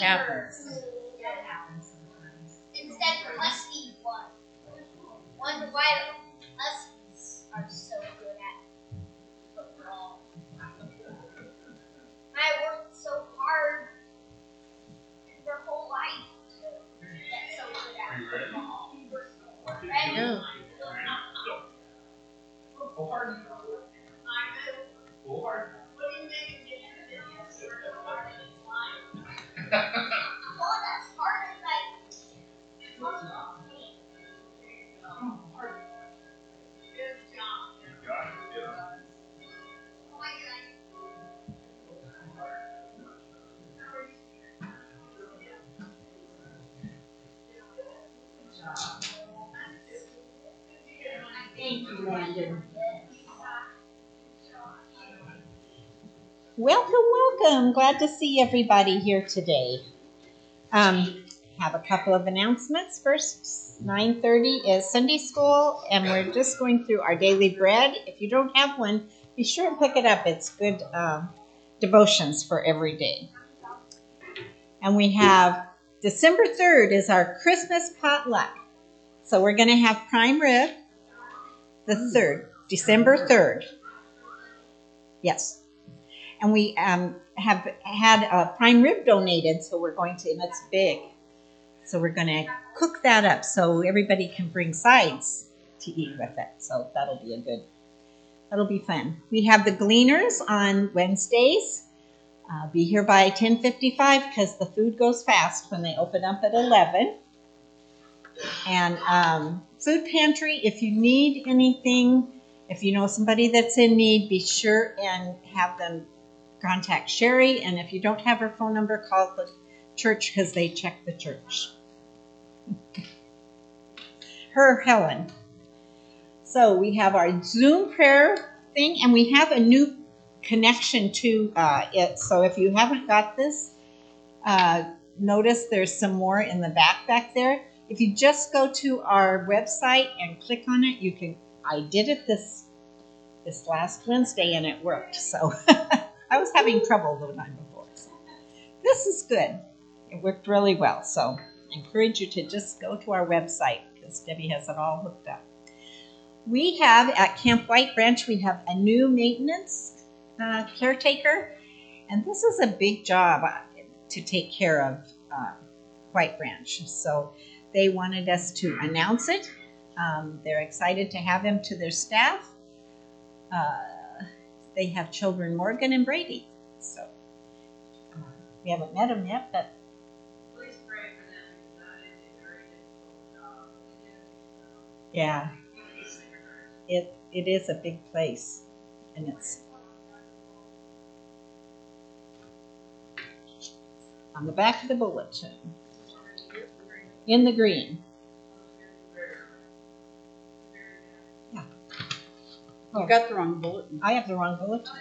happens. It happens sometimes. Instead, the Huskies won. Wonder why the Huskies are so good at football. I worked so hard their whole life to get so good at football. Ready? Yeah. Well, that's hard as Thank you, Landon. Welcome, welcome. Glad to see everybody here today. Have a couple of announcements. First, 9:30 is Sunday school, and we're just going through our daily bread. If you don't have one, be sure and pick it up. It's good devotions for every day. And we have December 3rd is our Christmas potluck. So we're going to have prime rib the 3rd, December 3rd. Yes. And we have had a prime rib donated, so we're going to, and it's big. So we're going to cook that up so everybody can bring sides to eat with it. So that'll be fun. We have the Gleaners on Wednesdays. Be here by 10:55 because the food goes fast when they open up at 11. And food pantry, if you need anything, if you know somebody that's in need, be sure and have them contact Sherry. And if you don't have her phone number, call the church because they check the church. Helen. So we have our Zoom prayer thing, and we have a new connection to it. So if you haven't got this, notice there's some more in the back there. If you just go to our website and click on it, you can. I did it this last Wednesday and it worked. So I was having trouble the time before. So this is good. It worked really well. So I encourage you to just go to our website because Debbie has it all hooked up. We have at Camp White Branch, we have a new maintenance caretaker, and this is a big job to take care of White Branch. So they wanted us to announce it. They're excited to have him to their staff. They have children Morgan and Brady. So we haven't met them yet, but please pray for them because that is a very difficult job. Yeah, it is a big place, and it's on the back of the bulletin in the green. Yeah. You got the wrong bulletin. I have the wrong bulletin.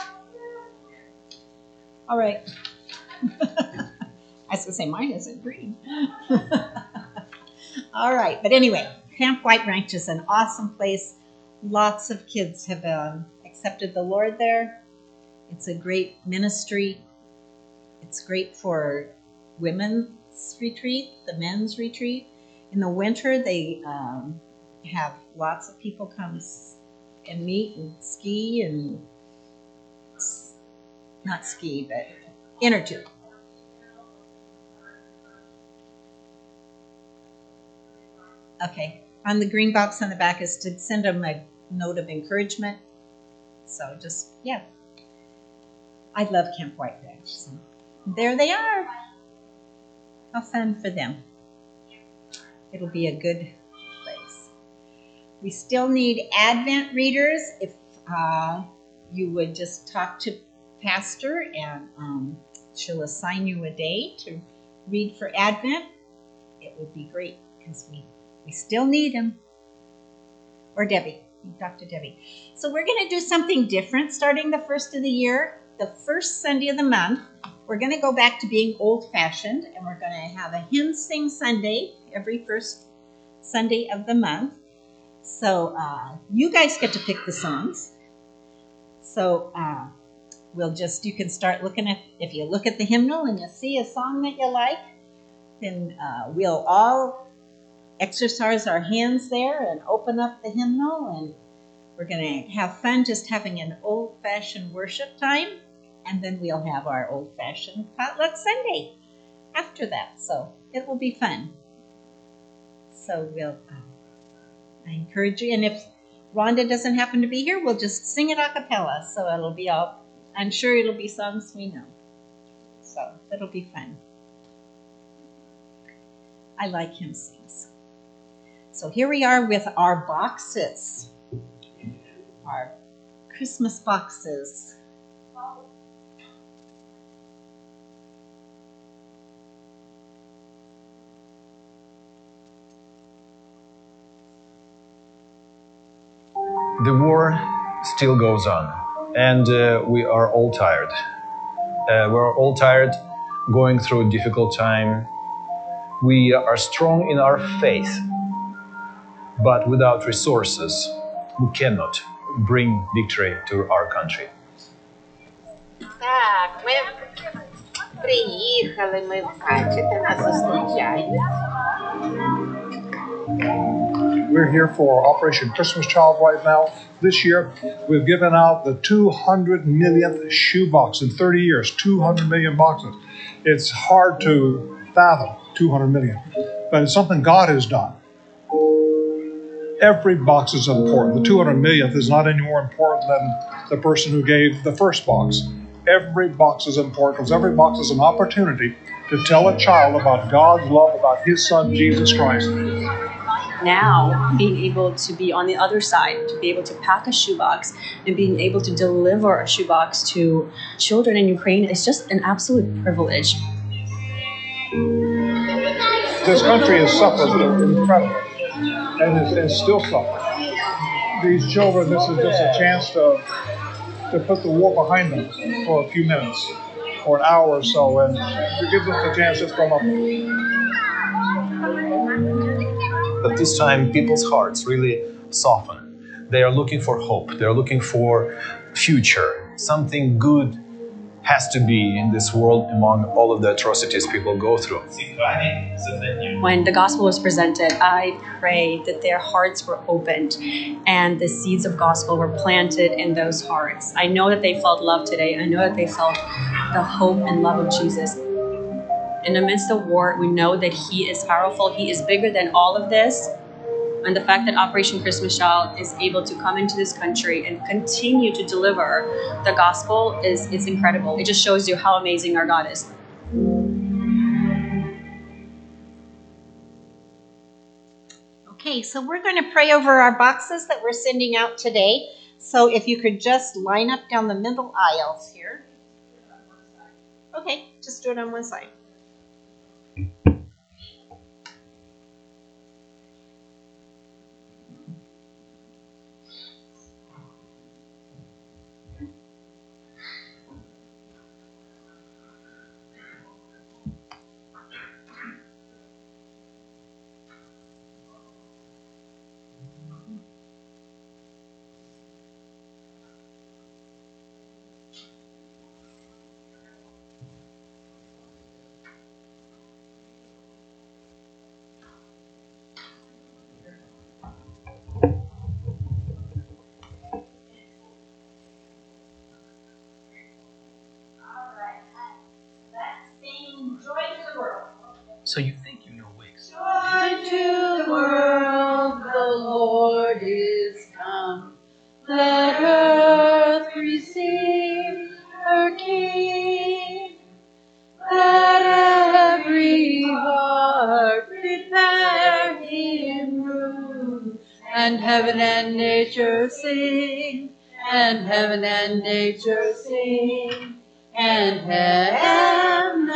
All right. I was going to say mine isn't green. All right, but anyway, Camp White Branch is an awesome place. Lots of kids have accepted the Lord there. It's a great ministry. It's great for women's retreat, the men's retreat. In the winter, they have lots of people come and meet and ski and not ski, but energy. Okay, on the green box on the back is to send them a note of encouragement. So just, yeah. I love Camp White Branch. So there they are. How fun for them. It'll be a good place. We still need Advent readers. If you would just talk to Pastor and she'll assign you a day to read for Advent, it would be great because we still need them. Or Debbie. You talk to Debbie. So we're going to do something different starting the first of the year. The first Sunday of the month, we're going to go back to being old-fashioned, and we're going to have a hymn sing Sunday every first Sunday of the month. So you guys get to pick the songs. So you can start looking at, if you look at the hymnal and you see a song that you like, then we'll all exercise our hands there and open up the hymnal, and we're going to have fun just having an old-fashioned worship time, and then we'll have our old-fashioned potluck Sunday after that, so it will be fun. So I encourage you, and if Rhonda doesn't happen to be here, we'll just sing it a cappella, so I'm sure it'll be songs we know. So it'll be fun. I like hymn sings. So here we are with our boxes, our Christmas boxes. The war still goes on, and we are all tired. We're all tired going through a difficult time. We are strong in our faith, but without resources, we cannot bring victory to our country. Так, приїхали ми бачите, нас зустрічають. We're here for Operation Christmas Child right now. This year, we've given out the 200 millionth shoebox in 30 years, 200 million boxes. It's hard to fathom 200 million, but it's something God has done. Every box is important. The 200 millionth is not any more important than the person who gave the first box. Every box is important because every box is an opportunity to tell a child about God's love, about His Son, Jesus Christ. Now, being able to be on the other side, to be able to pack a shoebox and being able to deliver a shoebox to children in Ukraine is just an absolute privilege. This country has suffered incredibly and is still suffering. These children, this is just a chance to put the war behind them for a few minutes, or an hour or so, and it gives us a chance just to come up. But this time, people's hearts really soften. They are looking for hope. They are looking for future. Something good has to be in this world among all of the atrocities people go through. When the gospel was presented, I prayed that their hearts were opened and the seeds of gospel were planted in those hearts. I know that they felt love today. I know that they felt the hope and love of Jesus. In the midst of war, we know that He is powerful. He is bigger than all of this. And the fact that Operation Christmas Child is able to come into this country and continue to deliver the gospel is incredible. It just shows you how amazing our God is. Okay, so we're going to pray over our boxes that we're sending out today. So if you could just line up down the middle aisles here. Okay, just do it on one side. So you think you know Wix? Joy to the world, the Lord is come. Let earth receive her King. Let every heart prepare Him room. And heaven and nature sing. And heaven and nature sing. And heaven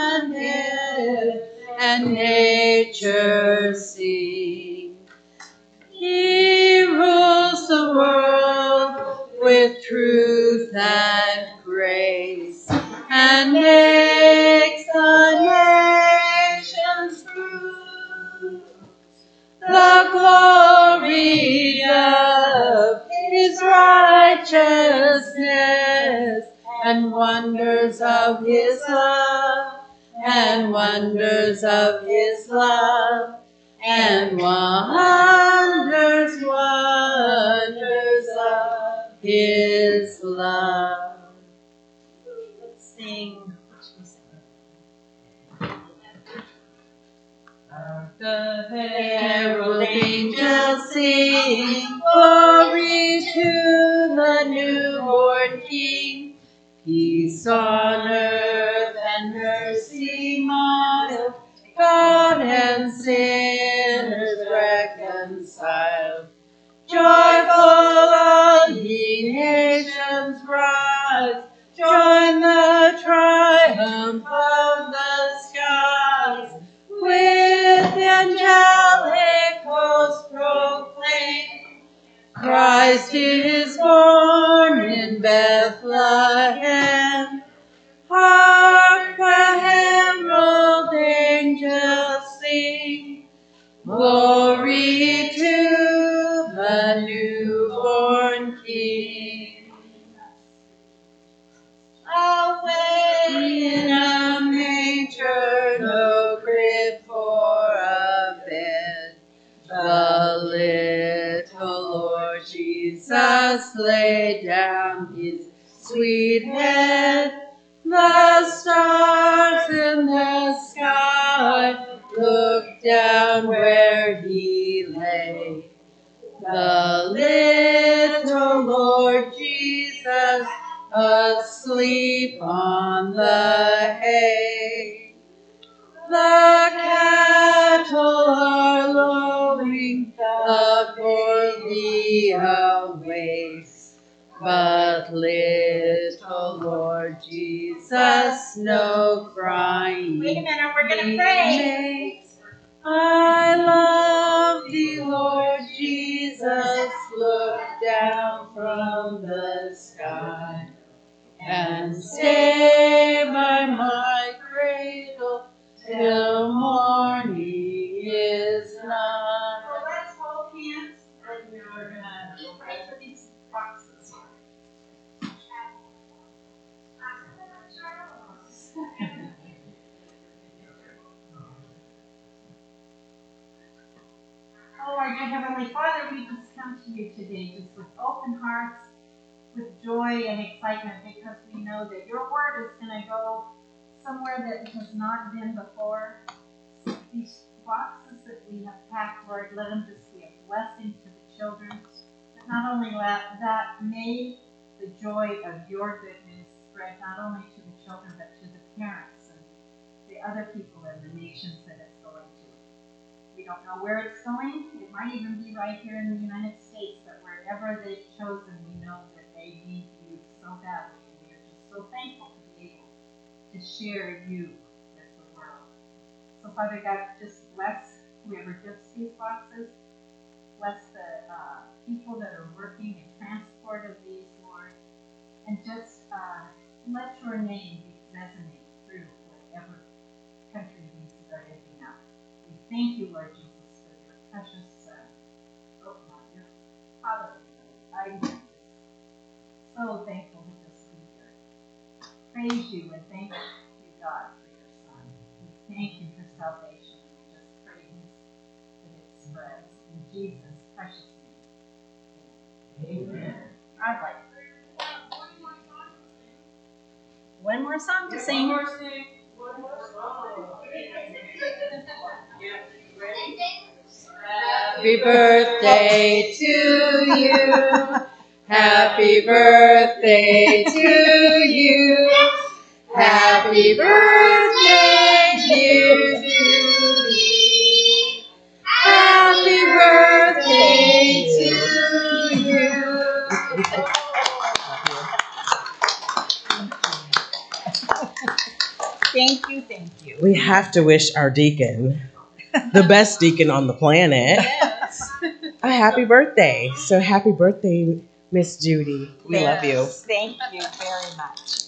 and nature sing. He rules the world with truth and grace, and makes the nations prove the glory of His righteousness, and one wonders of his love, and wonders of his love, and wonders, wonders of his love. Let's sing. The herald angels sing, glory to the newborn King. Peace on earth and mercy mild, God and sinners reconciled. Joyful all ye nations rise, join the triumph of the skies. With angelic hosts proclaim, Christ is born in Bethlehem. Hark the herald angels sing, glory to the newborn King. Away in a manger, no crib for a bed, the little Lord Jesus laid down his sweet head. The stars in the sky looked down where he lay. The little Lord Jesus asleep on the hay. The cattle are lowing, the poorly awaits, but little Lord Jesus no crying. Wait a minute, we're going to pray. makes. I love thee, Lord Jesus, look down from the sky and stay by my cradle till morning is nigh. So let's hold hands and we're we'll pray for these boxes. Oh, our dear Heavenly Father, we just come to you today just with open hearts, with joy and excitement, because we know that your word is going to go somewhere that has not been before. These boxes that we have packed, Lord, let them just be a blessing to the children. But not only that, may the joy of your good news spread not only to the children, but to the parents and the other people in the nations that it's going to. We don't know where it's going. It might even be right here in the United States, but wherever they've chosen, we know that they need you so badly. And we are just so thankful to be able to share you with the world. So, Father God, just bless whoever gifts these boxes. Bless the people that are working in transport of these, Lord. And just let your name resonate through whatever country these are ending up. We thank you, Lord Jesus, for your precious Son. Your Father, I'm so thankful to just be here. Praise you and thank you, God, for your Son. We thank you for salvation. We just praise that it spreads. In Jesus' precious name. Amen. All right. One more song to sing. Happy birthday to you. Happy birthday to you. Happy birthday, dear Judy. Happy birthday to you. Thank you, thank you. We have to wish our deacon, the best deacon on the planet, a happy birthday. So happy birthday, Miss Judy. We love you. Thank you very much.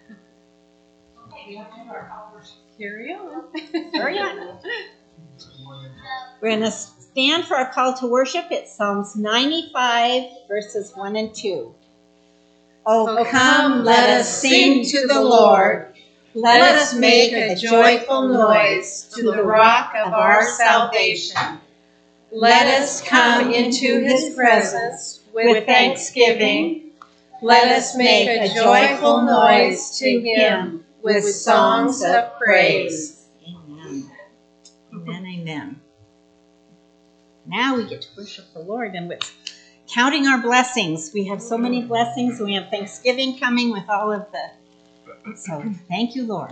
Carry on. Hurry on. We're going to stand for our call to worship. It's Psalms 95, verses 1 and 2. Oh, come, let us sing to the Lord. Let us make a joyful noise to the rock of our salvation. Let us come into his presence with thanksgiving. Let us make a joyful noise to him with songs of praise. Amen. Amen, amen. Now we get to worship the Lord, and with counting our blessings. We have so many blessings. We have Thanksgiving coming with all of the... So thank you, Lord.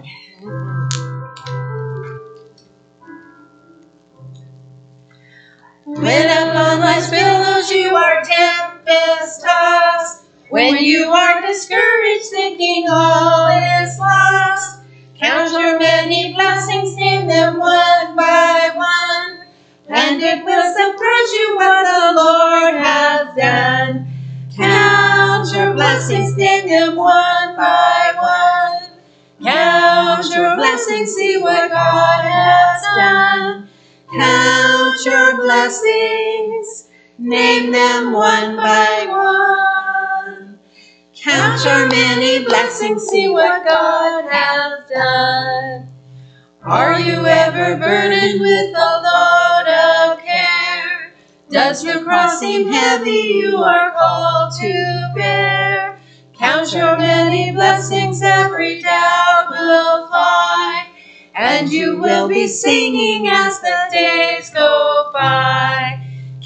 When upon life's billows you are tempest tossed, when you are discouraged thinking all is lost, count your many blessings, name them one by one, and it will surprise you what the Lord hath done. Count your blessings, name them one by one. Count your blessings, see what God has done. Count your blessings, name them one by one. Count your many blessings, see what God hath done. Are you ever burdened with a load of care? Does your cross seem heavy you are called to bear? Count your many blessings, every doubt will fly, and you will be singing as the days go by.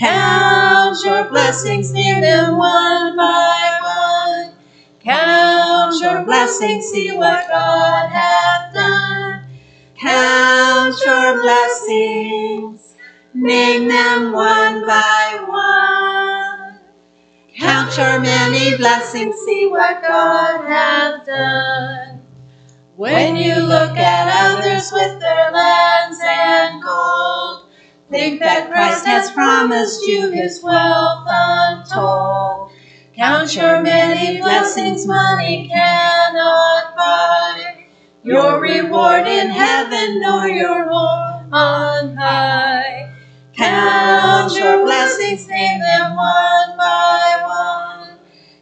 Count your blessings, name them one by one. Count your blessings, see what God hath done. Count your blessings, name them one by one. Count your many blessings, see what God hath done. When you look at others with their lands and gold, think that Christ has promised you his wealth untold. Count your many blessings money cannot buy, your reward in heaven nor your home on high. Count your blessings, name them one by one.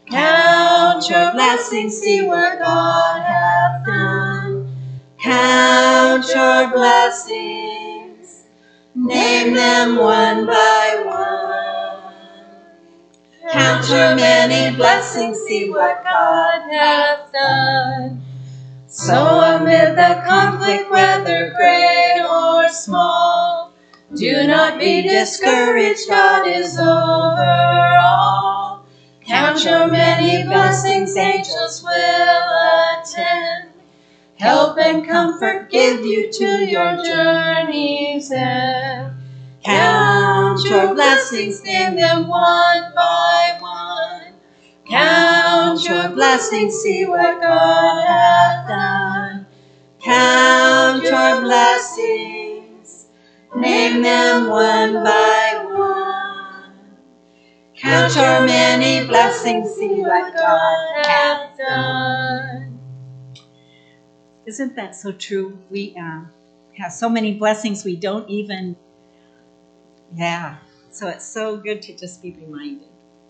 Count your blessings, see what God hath done. Count your blessings, name them one by one. Count your many blessings, see what God hath done. So amid the conflict, whether great or small, do not be discouraged, God is over all. Count your many blessings, angels will attend, help and comfort give you to your journey's end. Count your blessings, name them one by one. Count your blessings, see what God hath done. Count your blessings, name them one by one. Count your many blessings, see what God hath done. Isn't that so true? We have so many blessings we don't even... Yeah. So it's so good to just be reminded.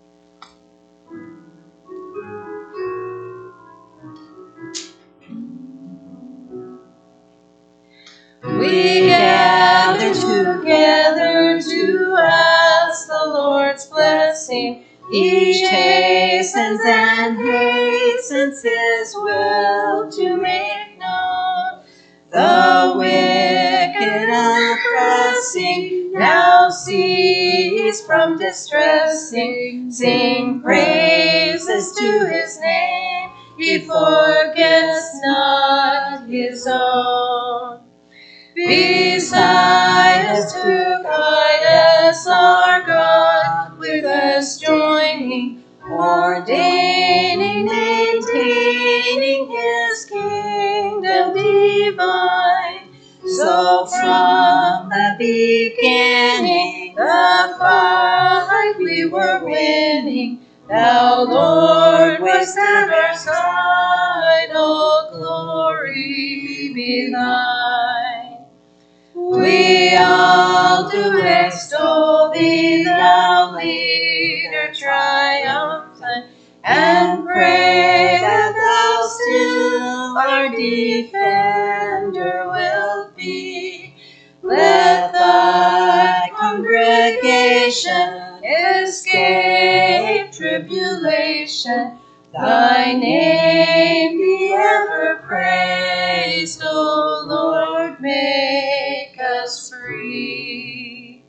We gather together to ask the Lord's blessing. Each hastens and hastens his will to make known. The wicked oppressing now cease from distressing. Sing praises to his name. He forgets not his own. Beside us to guide us our God, with us joining, ordaining, maintaining his kingdom divine. So from the beginning, the fight we were winning, thou, Lord, wast at our side, all glory be thine. We all extol thee, thou leader triumphant, and pray that thou still our defender wilt be. Let thy congregation escape tribulation, thy name be ever praised, O Lord, make us free.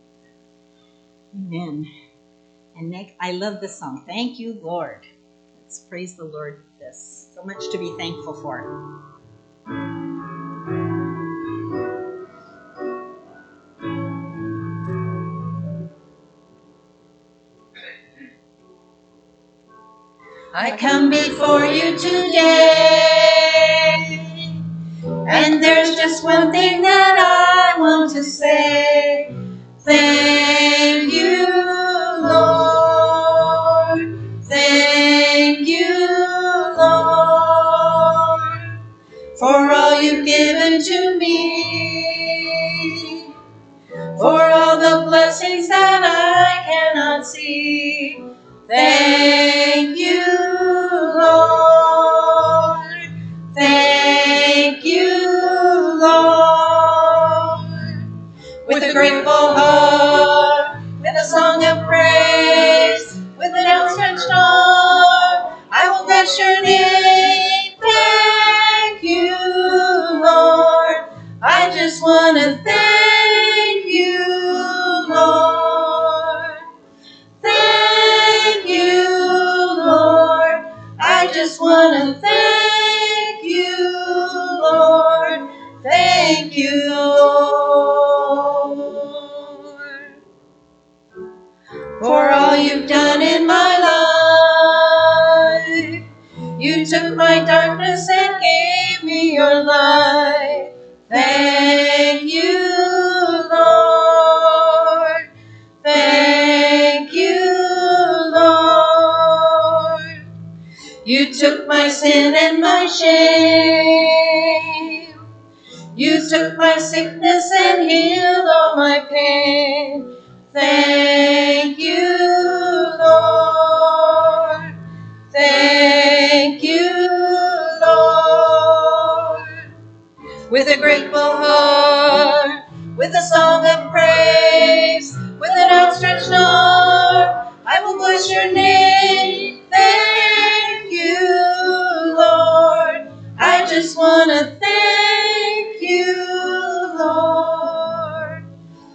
Amen. And Nick, I love this song. Thank you, Lord. Let's praise the Lord for this. So much to be thankful for. I come before you today, and there's just one thing that I want to say. Thank you, Lord. Thank you, Lord, for all you've given to me, for all the blessings that I cannot see. Thank you, Lord. Thank you, Lord. With a grateful heart, with a song of praise, with an outstretched arm, I will bless your name. Thank you, Lord. I just want to thank you, Lord. Thank you, Lord. I just want to thank you, Lord. Thank you, Lord, for all you've done in my life. You took my darkness and gave me your light. Thank you, Lord. Thank you, Lord. You took my sin and my shame. You took my sickness and healed all my pain. Thank you, Lord. Thank you, Lord. With a grateful heart, with a song of praise, with an outstretched arm, I will bless your name. Thank you, Lord. I just want to thank you, Lord.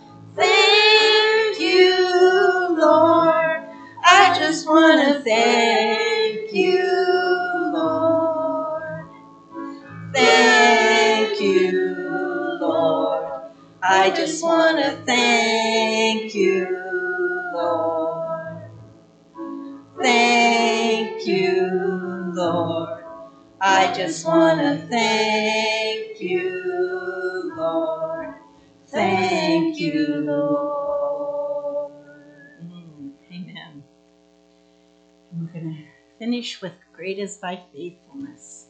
Thank you, Lord. I just want to thank you, Lord. Thank you, Lord. I just want to thank you, Lord. Thank you, Lord. I just want to thank you, Lord. Thank you, Lord. Amen. We're going to finish with Great is Thy Faithfulness.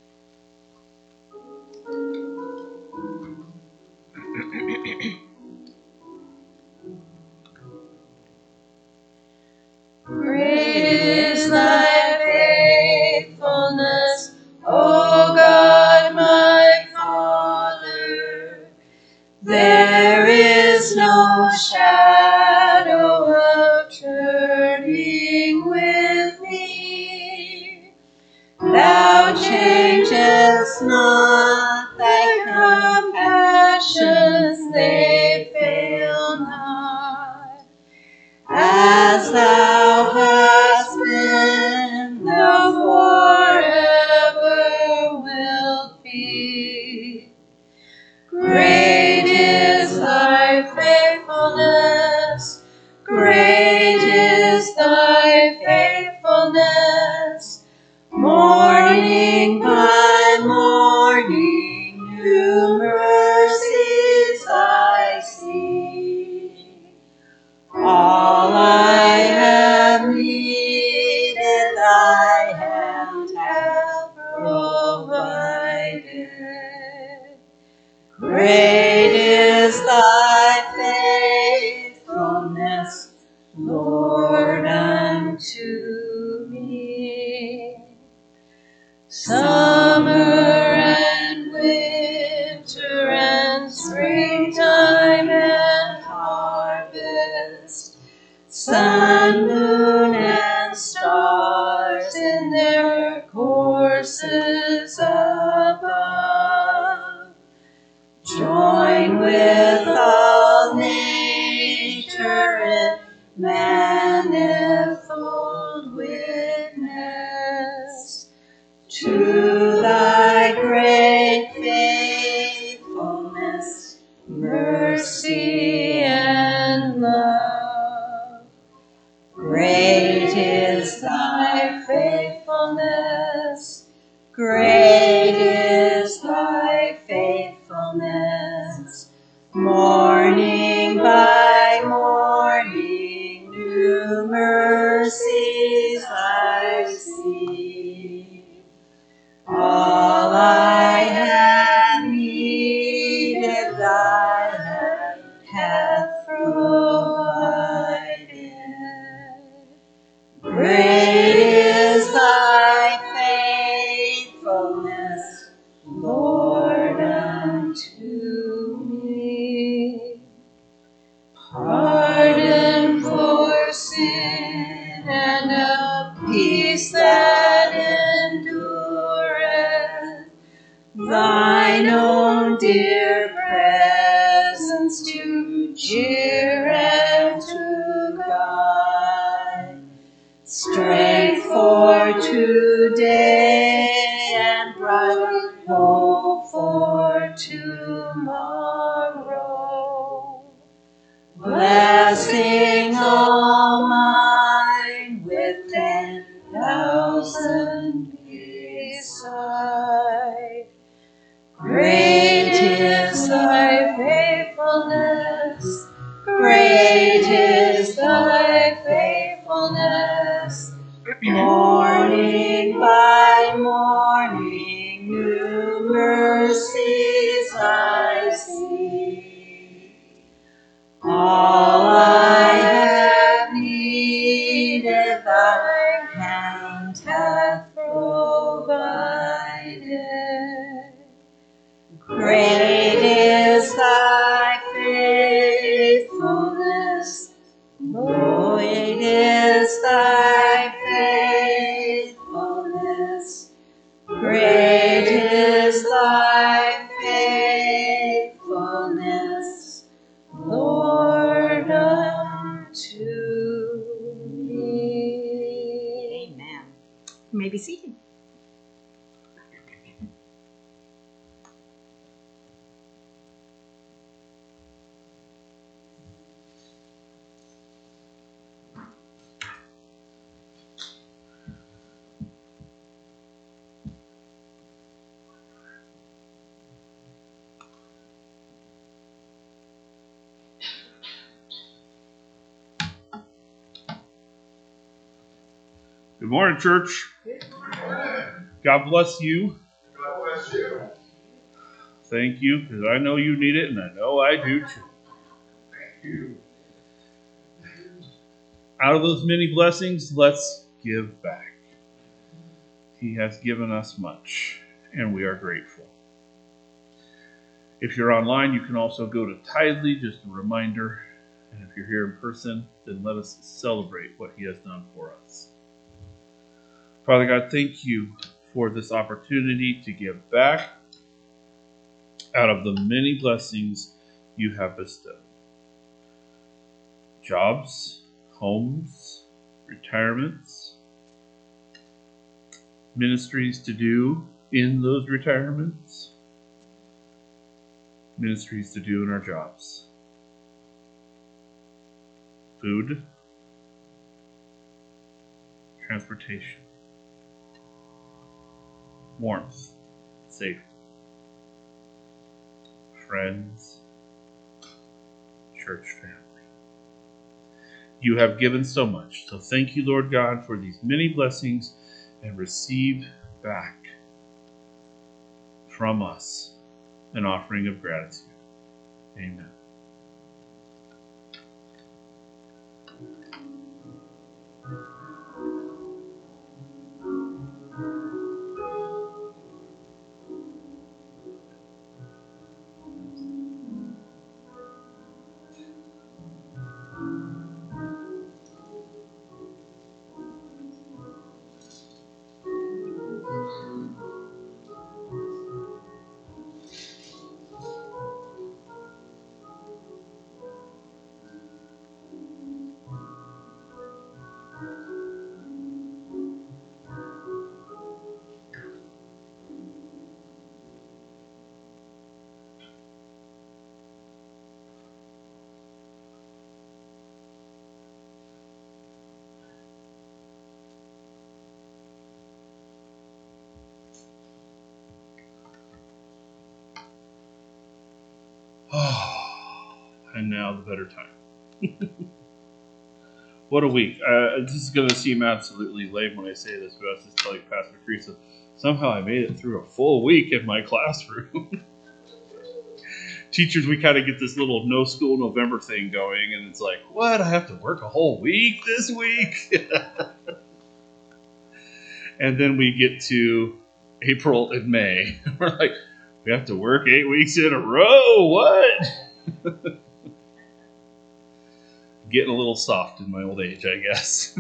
Great is thy faithfulness, O God, my Father. There is no shadow of turning with thee. Thou changest not, thy compassions, they fail not. As thou hast been, thou forever wilt be. Great is thy faithfulness, great is thy faithfulness. Morning by morning Summer and winter and springtime and harvest, sun, moon, and stars in their courses above, join with all nature in manifold witness to thy great faithfulness, mercy, and love. Great is thy faithfulness, great is thy faithfulness. Morning by morning, new mercies I see. All I have needed, thy hand hath provided. Great is thy faithfulness, Lord, unto me. Pardon for sin and a peace that endureth, thine own dear presence to cheer and to guide, strength for today and bright hope for tomorrow. Blessings all mine with 10,000 beside. Great is thy faithfulness, great is thy faithfulness. Morning by morning, new mercies I see. All I have needed, thy hand hath provided. Great is thy faithfulness, great is thy faithfulness, great is thy faithfulness, Lord, unto me. Amen. You may be seated. Good morning, church. God bless you. God bless you. Thank you, because I know you need it, and I know I do too. Thank you. Out of those many blessings, let's give back. He has given us much, and we are grateful. If you're online, you can also go to Tithely, just a reminder. And if you're here in person, then let us celebrate what He has done for us. Father God, thank you for this opportunity to give back out of the many blessings you have bestowed. Jobs, homes, retirements, ministries to do in those retirements, ministries to do in our jobs, food, transportation, warmth, safety, friends, church family. You have given so much, so thank you, Lord God, for these many blessings, and receive back from us an offering of gratitude. Amen. Oh, and now the better time. What a week. This is going to seem absolutely lame when I say this, but I was just telling Pastor Teresa, somehow I made it through a full week in my classroom. Teachers, we kind of get this little no school November thing going, and it's like, what? I have to work a whole week this week? And then we get to April and May. We're like, we have to work 8 weeks in a row? What? Getting a little soft in my old age, I guess.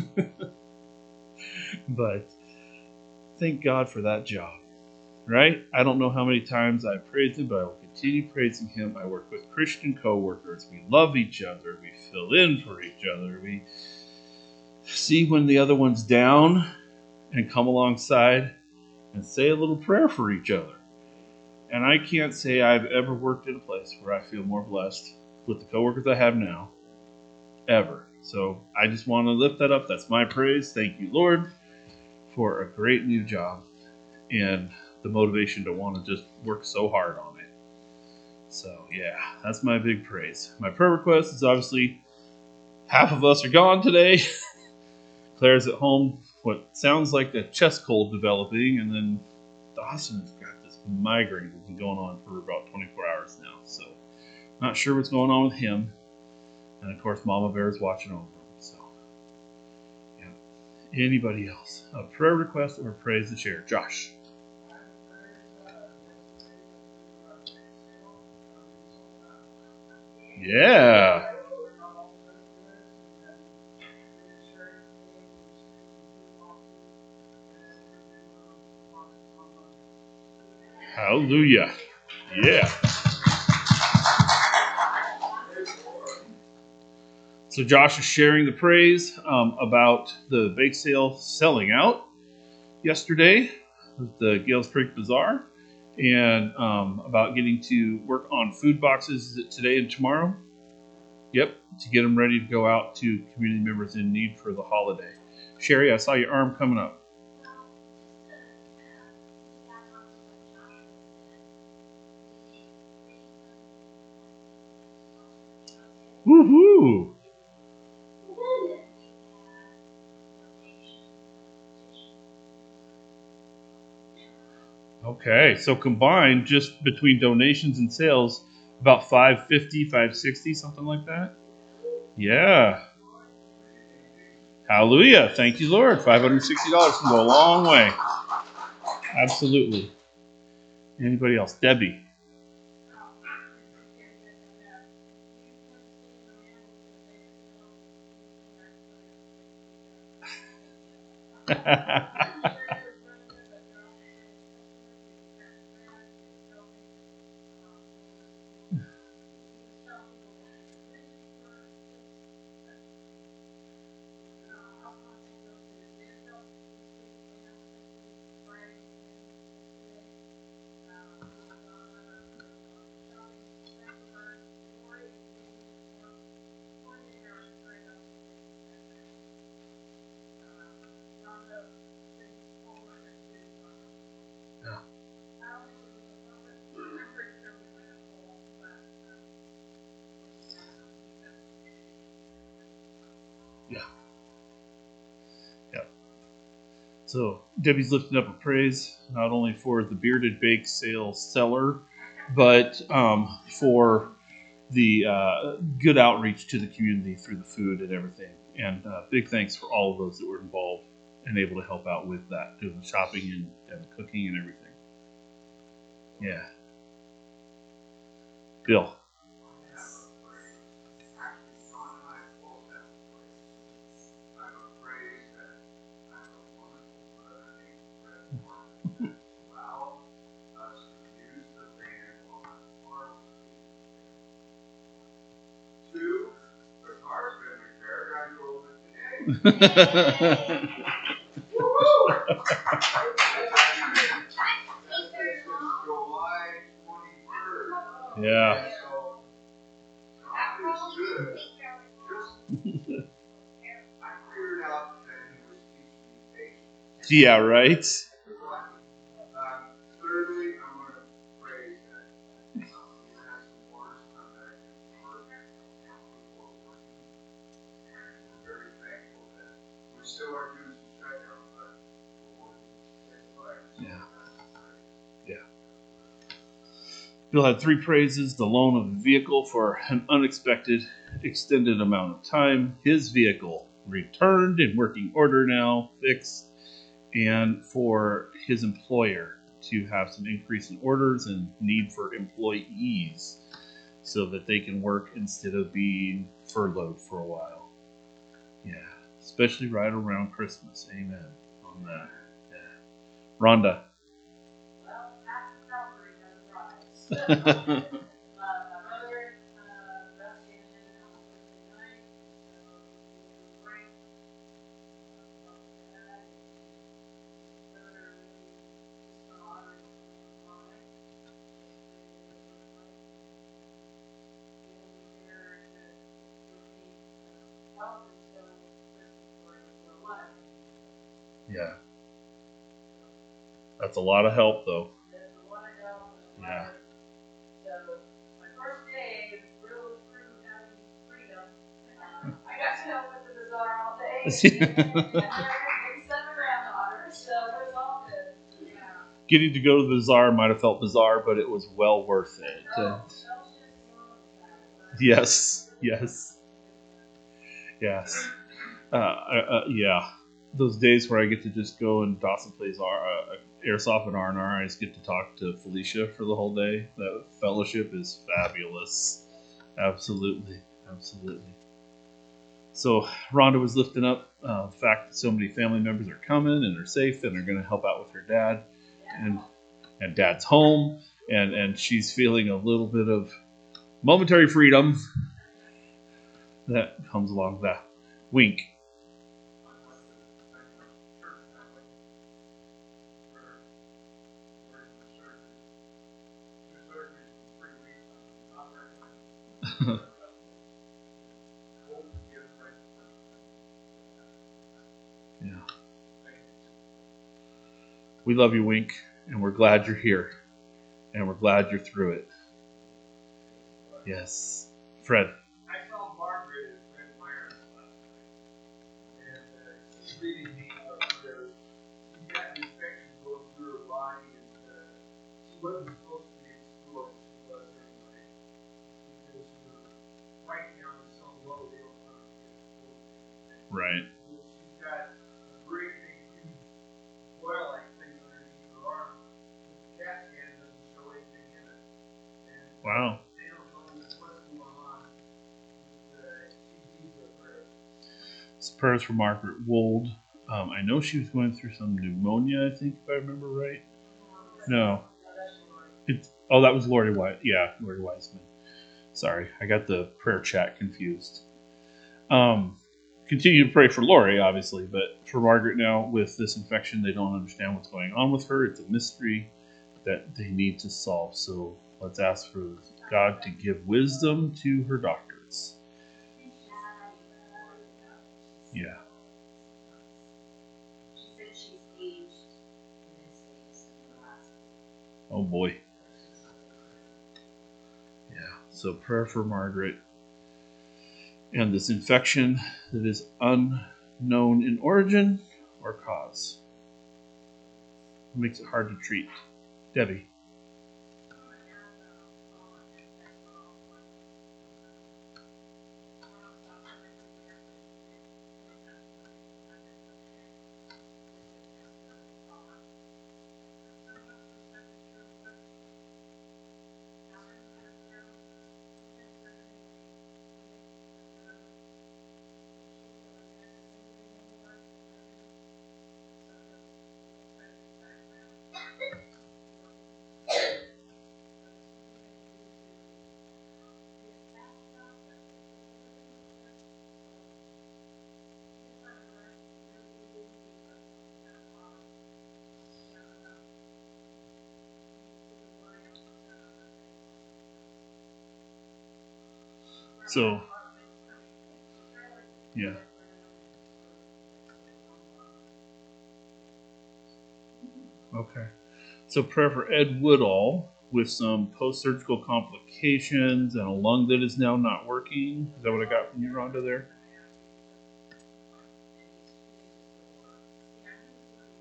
But thank God for that job, right? I don't know how many times I've praised Him, but I will continue praising Him. I work with Christian co-workers. We love each other. We fill in for each other. We see when the other one's down and come alongside and say a little prayer for each other. And I can't say I've ever worked in a place where I feel more blessed with the co-workers I have now, ever. So I just want to lift that up. That's my praise. Thank you, Lord, for a great new job and the motivation to want to just work so hard on it. So yeah, that's my big praise. My prayer request is obviously half of us are gone today. Claire's at home. What sounds like a chest cold developing, and then Dawson's got this migraine that's been going on for about 24 hours now. So not sure what's going on with him. And of course, Mama Bear is watching over him. So, yeah. Anybody else? A prayer request or praise to share? Josh. Yeah. Hallelujah. Yeah. So Josh is sharing the praise about the bake sale selling out yesterday with the Gales Creek Bazaar, and about getting to work on food boxes today and tomorrow. Yep, to get them ready to go out to community members in need for the holiday. Sherry, I saw your arm coming up. Woohoo! Okay, so combined, just between donations and sales, about $550, $560, something like that. Yeah. Hallelujah! Thank you, Lord. $560 can go a long way. Absolutely. Anybody else? Debbie. Yeah. Yeah. So Debbie's lifting up a praise, not only for the bearded bake sale seller, but for the good outreach to the community through the food and everything. And big thanks for all of those that were involved and able to help out with that, doing the shopping and the cooking and everything. Yeah. Bill. Yeah. Yeah, right? Yeah. Yeah. Bill had 3 praises: the loan of a vehicle for an unexpected extended amount of time, his vehicle returned in working order now, fixed, and for his employer to have some increase in orders and need for employees so that they can work instead of being furloughed for a while. Yeah, especially right around Christmas. Amen on that. Yeah. Rhonda. Well, after Calvary does rise. My mother, Dusty, and then night, so we were praying. Yeah. That's a lot of help, though. Yeah. So, my first day was real through having freedom. I got to help with the bazaar all day. And then I got seven granddaughters, so it was all good. Yeah. Getting to go to the bazaar might have felt bizarre, but it was well worth it. Yes. Yes. Yes. Yeah. Those days where I get to just go and Dawson plays Airsoft and R&R, I just get to talk to Felicia for the whole day. That fellowship is fabulous. Absolutely. Absolutely. So Rhonda was lifting up the fact that so many family members are coming and are safe and are going to help out with her dad. And Dad's home. And she's feeling a little bit of momentary freedom that comes along with that. Wink. Yeah. We love you, Wink, and we're glad you're here. And we're glad you're through it. Yes. Fred. I saw Margaret at Red Myers last night. And it's really neat up there. She got an infection going through her body, and she wasn't supposed to be in school, but she was anyway. Because her white count is so low, they don't want her to get exposed to anything. Right. She's got a great big huge boil-like thing underneath her arm. The CAT scan doesn't show anything in it. And Wow. they don't know what's going on. She needs our prayers. It's prayers for Margaret Wold. I know she was going through some pneumonia, I think, if I remember right. No. That was Lori White. Yeah, Lori Wiseman. Sorry, I got the prayer chat confused. Continue to pray for Lori, obviously, but for Margaret now, with this infection, they don't understand what's going on with her. It's a mystery that they need to solve. So let's ask for God to give wisdom to her doctors. Yeah. She said she's aged in this case in the last. Oh boy. Yeah. So prayer for Margaret and this infection that is unknown in origin or cause. It makes it hard to treat. Debbie. So, yeah. Okay. So prayer for Ed Woodall with some post-surgical complications and a lung that is now not working. Is that what I got from you, Rhonda, there?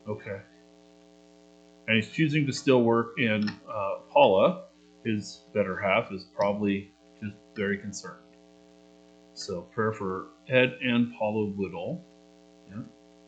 Okay. And he's choosing to still work, and Paula, his better half, is probably just very concerned. So prayer for Ed and Paula Woodall. Yeah.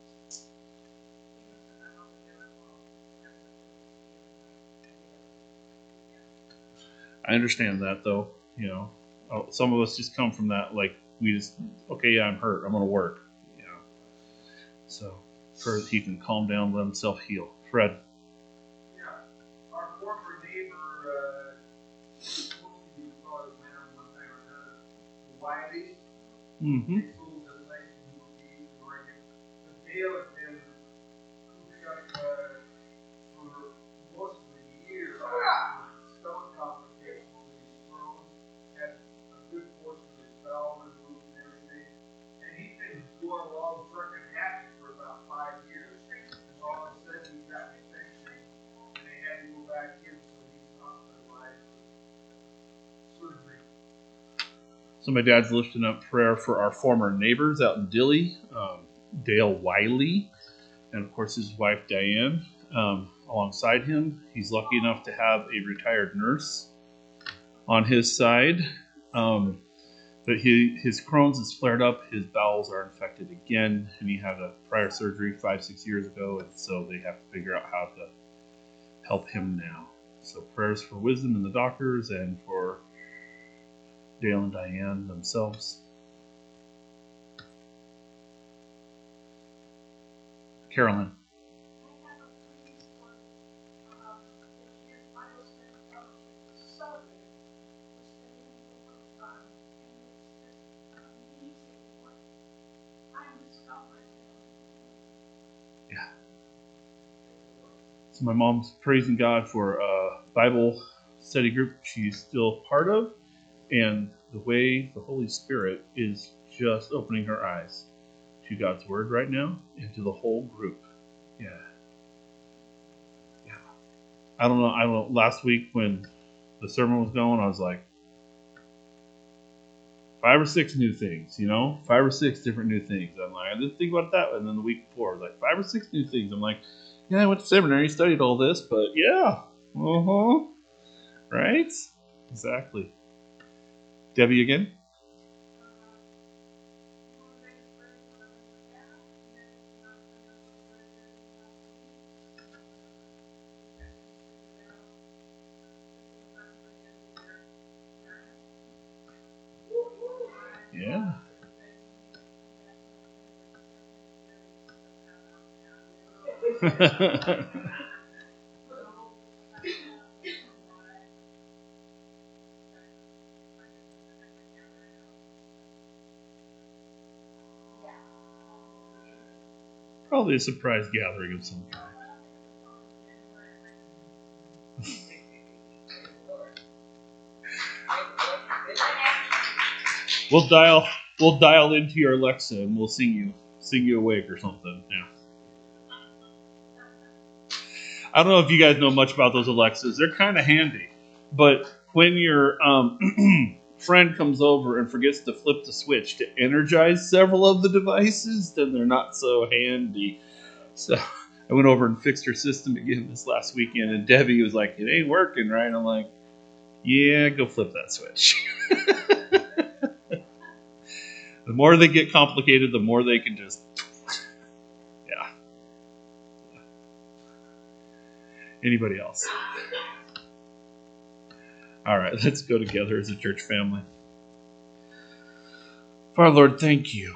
I understand that, though. You know, some of us just come from that, like, we just, okay, yeah, I'm hurt, I'm going to work. You know. So prayer that he can calm down, let himself heal. Fred. Our former neighbor, most of you saw his man one time or another, Wiley. Mm-hmm. They sold the place in Milwaukee, Oregon. But Dale has been cooped up for most of the year with stone complications with his throat, had a good portion of his bowel removed and everything. And he's been going along trucking happy for about 5 years. And all of a sudden he got an infection and they had to go back in, so he's hospitalized with surgery. So my dad's lifting up prayer for our former neighbors out in Dilley, Dale Wiley, and of course his wife Diane alongside him. He's lucky enough to have a retired nurse on his side, but his Crohn's has flared up. His bowels are infected again, and he had a prior surgery 5-6 years ago, and so they have to figure out how to help him now. So prayers for wisdom in the doctors and for Dale and Diane themselves. Carolyn. Yeah. So my mom's praising God for a Bible study group she's still part of, and the way the Holy Spirit is just opening her eyes to God's Word right now and to the whole group. Yeah. Yeah. I don't know. Last week when the sermon was going, I was like, 5 or 6 new things, 5 or 6 different new things. I'm like, I didn't think about that. And then the week before, I was like 5 or 6 new things. I'm like, yeah, I went to seminary, studied all this, but yeah. Right? Exactly. Debbie again? Yeah. Probably a surprise gathering of some kind. We'll dial into your Alexa and we'll sing you awake or something. Yeah. I don't know if you guys know much about those Alexas. They're kind of handy, but when your friend comes over and forgets to flip the switch to energize several of the devices, then they're not so handy. So I went over and fixed her system again this last weekend, and Debbie was like, "It ain't working, right?" I'm like, "Yeah, go flip that switch." The more they get complicated, the more they can just, yeah. Anybody else? All right, let's go together as a church family. Father, Lord, thank you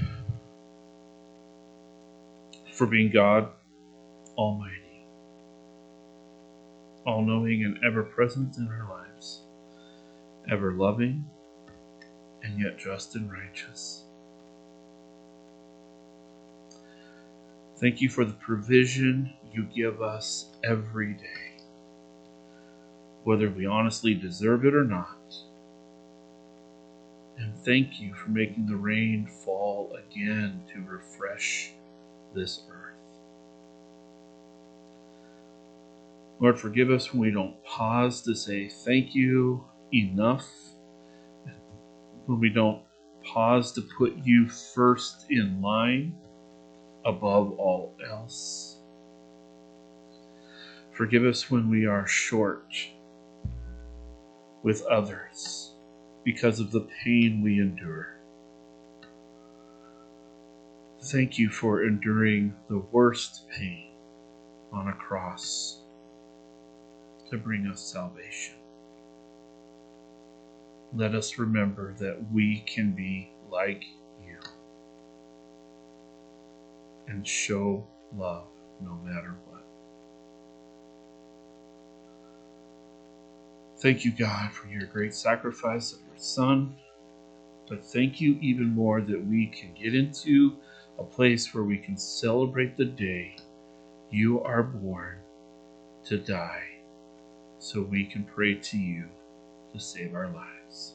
for being God Almighty, all-knowing and ever-present in our lives, ever-loving and yet just and righteous. Thank you for the provision you give us every day, whether we honestly deserve it or not. And thank you for making the rain fall again to refresh this earth. Lord, forgive us when we don't pause to say thank you enough, when we don't pause to put you first in line above all else. Forgive us when we are short with others because of the pain we endure. Thank you for enduring the worst pain on a cross to bring us salvation. Let us remember that we can be like you and show love no matter what. Thank you, God, for your great sacrifice of your Son. But thank you even more that we can get into a place where we can celebrate the day you are born to die, so we can pray to you to save our lives.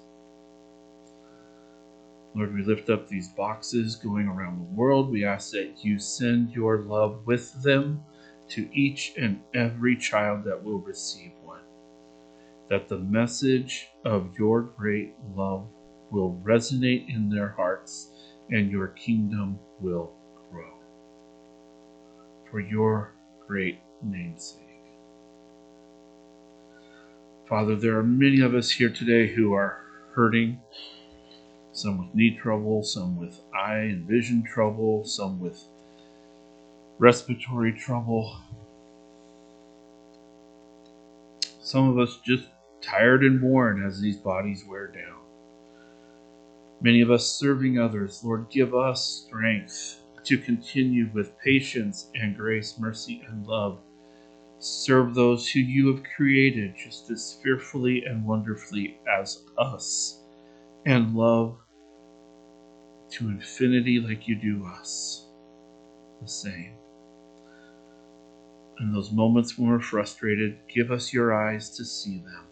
Lord, we lift up these boxes going around the world. We ask that you send your love with them to each and every child that will receive one. That the message of your great love will resonate in their hearts and your kingdom will grow. For your great name's sake. Father, there are many of us here today who are hurting. Some with knee trouble, some with eye and vision trouble, some with respiratory trouble. Some of us just tired and worn as these bodies wear down. Many of us serving others. Lord, give us strength to continue with patience and grace, mercy and love. Serve those who you have created just as fearfully and wonderfully as us. And love to infinity like you do us. The same. In those moments when we're frustrated, give us your eyes to see them.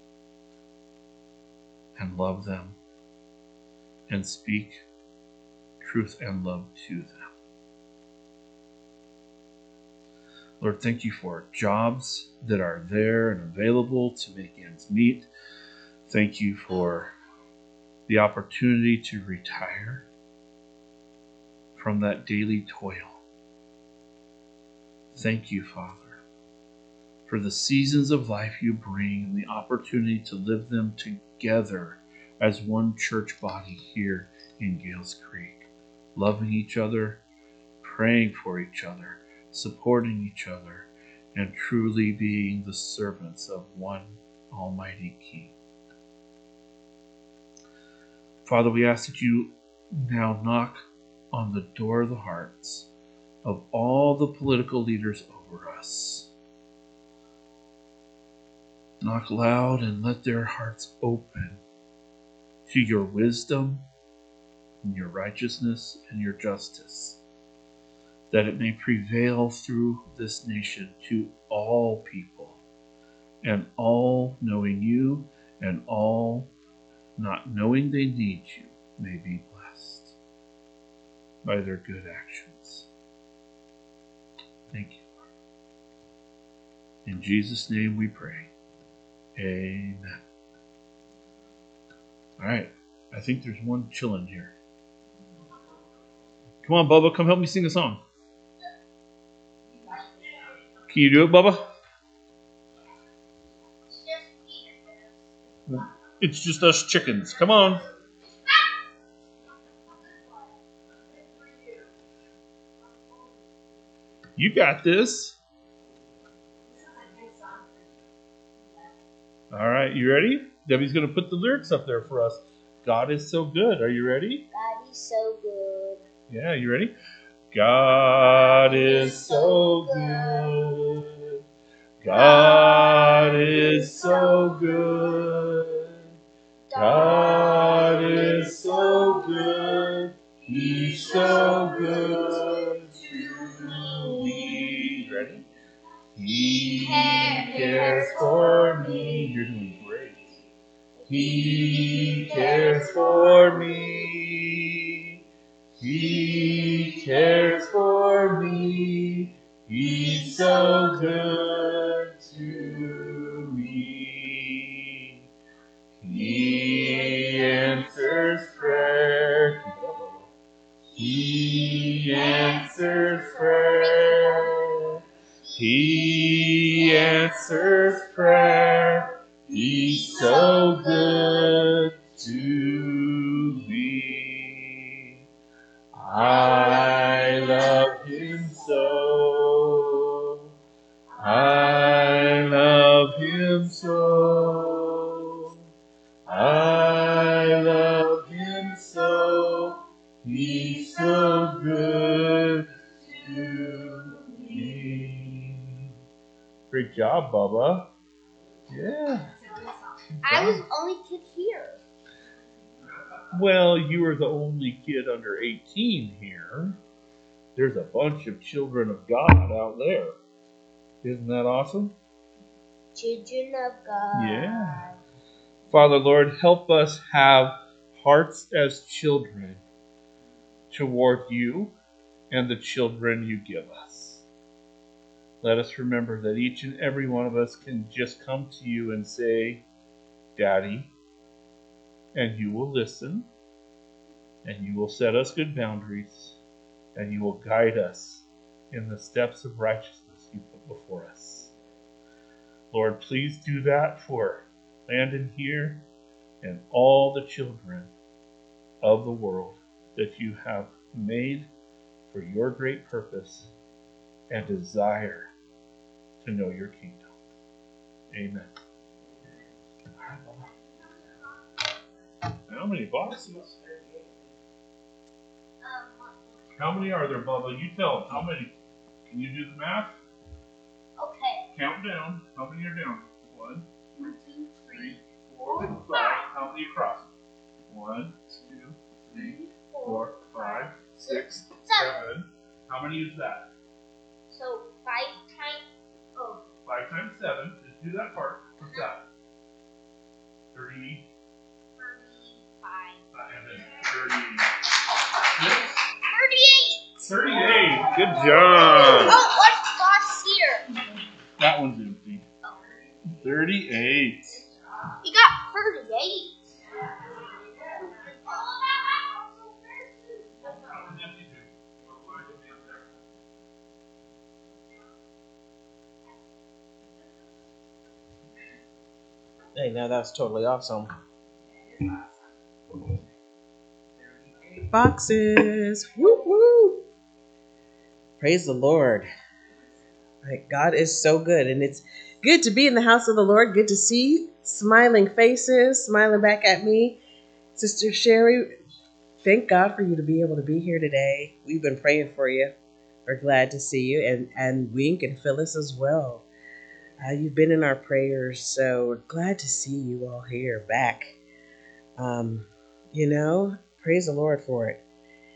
And love them. And speak truth and love to them. Lord, thank you for jobs that are there and available to make ends meet. Thank you for the opportunity to retire from that daily toil. Thank you, Father, for the seasons of life you bring and the opportunity to live them together as one church body here in Gales Creek, loving each other, praying for each other, supporting each other, and truly being the servants of one Almighty King. Father, we ask that you now knock on the door of the hearts of all the political leaders over us. Knock loud and let their hearts open to your wisdom and your righteousness and your justice, that it may prevail through this nation to all people, and all knowing you and all not knowing they need you may be blessed by their good actions. Thank you, Lord. In Jesus' name we pray. Amen. All right. I think there's one chilling here. Come on, Bubba. Come help me sing a song. Can you do it, Bubba? It's just us chickens. Come on. You got this. All right, you ready? Debbie's going to put the lyrics up there for us. God is so good. Are you ready? God is so good. Yeah, you ready? God is so good. God is so good. God is so good. He's so good to me. Ready? He cares for me. You're doing great. He cares for me. He cares for me. He's so good to me. He answers prayer. He answers prayer. He sinner's prayer. He's so good to me. I love him so. I love him so. I love him so. He's so good to me. Great job, Bubba. Yeah. I was the only kid here. Well, you were the only kid under 18 here. There's a bunch of children of God out there. Isn't that awesome? Children of God. Yeah. Father, Lord, help us have hearts as children toward you and the children you give us. Let us remember that each and every one of us can just come to you and say, Daddy, and you will listen, and you will set us good boundaries, and you will guide us in the steps of righteousness you put before us. Lord, please do that for Landon here and all the children of the world that you have made for your great purpose and desire to know your kingdom. Amen. How many boxes? How many are there, Bubba? You tell them. How many? Can you do the math? Okay. Count down. How many are down? 1, 1, 2, 3, 4, 5. How many across? 1, 2, 3, 4, 5, 6, 7. How many is that? So 5 times 5 times 7. Just do that part. What's that? 30. 35. And then 36. 38. 38. Good job. Oh, what's box here? That one's empty. 38. You got 38. Hey, now that's totally awesome. Boxes. Woo woo. Praise the Lord. Right, God is so good, and it's good to be in the house of the Lord. Good to see smiling faces, smiling back at me. Sister Sherry, thank God for you to be able to be here today. We've been praying for you. We're glad to see you, and Wink and Phyllis as well. You've been in our prayers, so we're glad to see you all here back. Praise the Lord for it.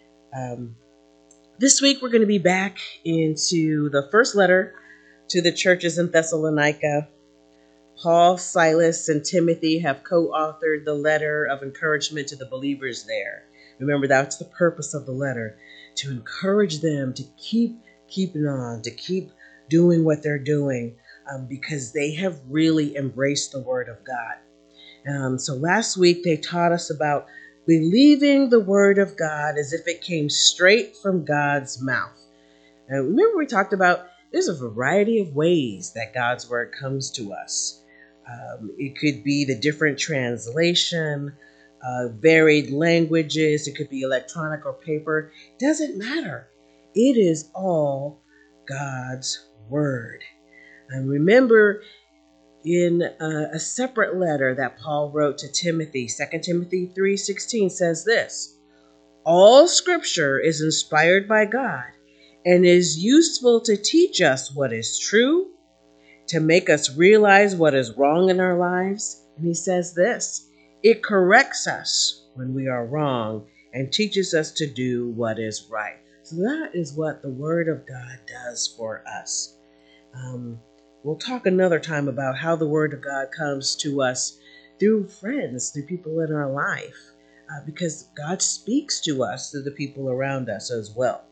This week we're going to be back into the first letter to the churches in Thessalonica. Paul, Silas, and Timothy have co-authored the letter of encouragement to the believers there. Remember, that's the purpose of the letter, to encourage them to keep keeping on, to keep doing what they're doing, because they have really embraced the Word of God. So last week they taught us about believing the Word of God as if it came straight from God's mouth. And remember, we talked about there's a variety of ways that God's Word comes to us. It could be the different translation, varied languages. It could be electronic or paper. It doesn't matter. It is all God's Word. And remember, in a separate letter that Paul wrote to Timothy, 2 Timothy 3:16 says this: all Scripture is inspired by God and is useful to teach us what is true, to make us realize what is wrong in our lives. And he says this: it corrects us when we are wrong and teaches us to do what is right. So that is what the Word of God does for us. We'll talk another time about how the Word of God comes to us through friends, through people in our life, because God speaks to us through the people around us as well.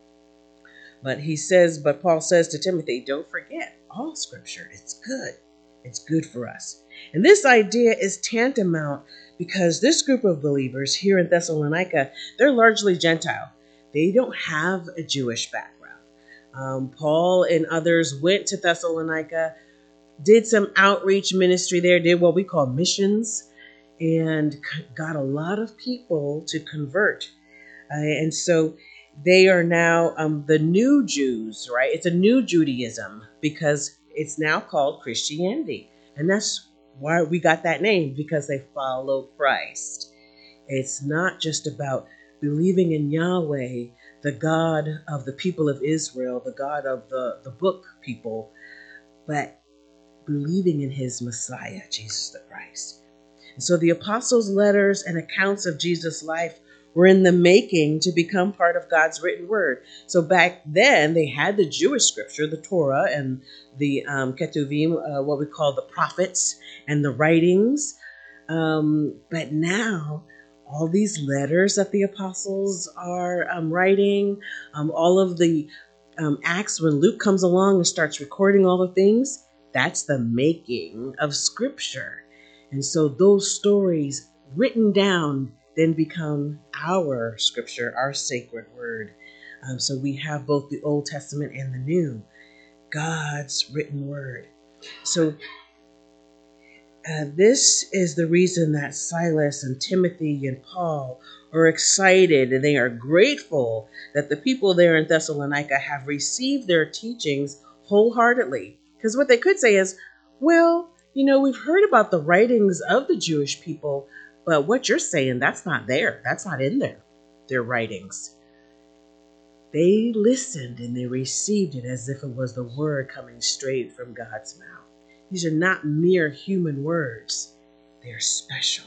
But Paul says to Timothy, don't forget all Scripture. It's good. It's good for us. And this idea is tantamount because this group of believers here in Thessalonica, they're largely Gentile. They don't have a Jewish background. Paul and others went to Thessalonica did some outreach ministry there, did what we call missions, and got a lot of people to convert. And so they are now the new Jews, right? It's a new Judaism because it's now called Christianity. And that's why we got that name, because they follow Christ. It's not just about believing in Yahweh, the God of the people of Israel, the God of the book people, but believing in his Messiah, Jesus the Christ. And so the apostles' letters and accounts of Jesus' life were in the making to become part of God's written word. So back then, they had the Jewish scripture, the Torah, and the Ketuvim, what we call the prophets, and the writings. But now, all these letters that the apostles are writing, all of the Acts, when Luke comes along and starts recording all the things, that's the making of scripture. And so those stories written down then become our scripture, our sacred word. So we have both the Old Testament and the New, God's written word. So this is the reason that Silas and Timothy and Paul are excited, and they are grateful that the people there in Thessalonica have received their teachings wholeheartedly. Because what they could say is, well, we've heard about the writings of the Jewish people, but what you're saying, that's not there. That's not in their writings. They listened and they received it as if it was the word coming straight from God's mouth. These are not mere human words. They're special.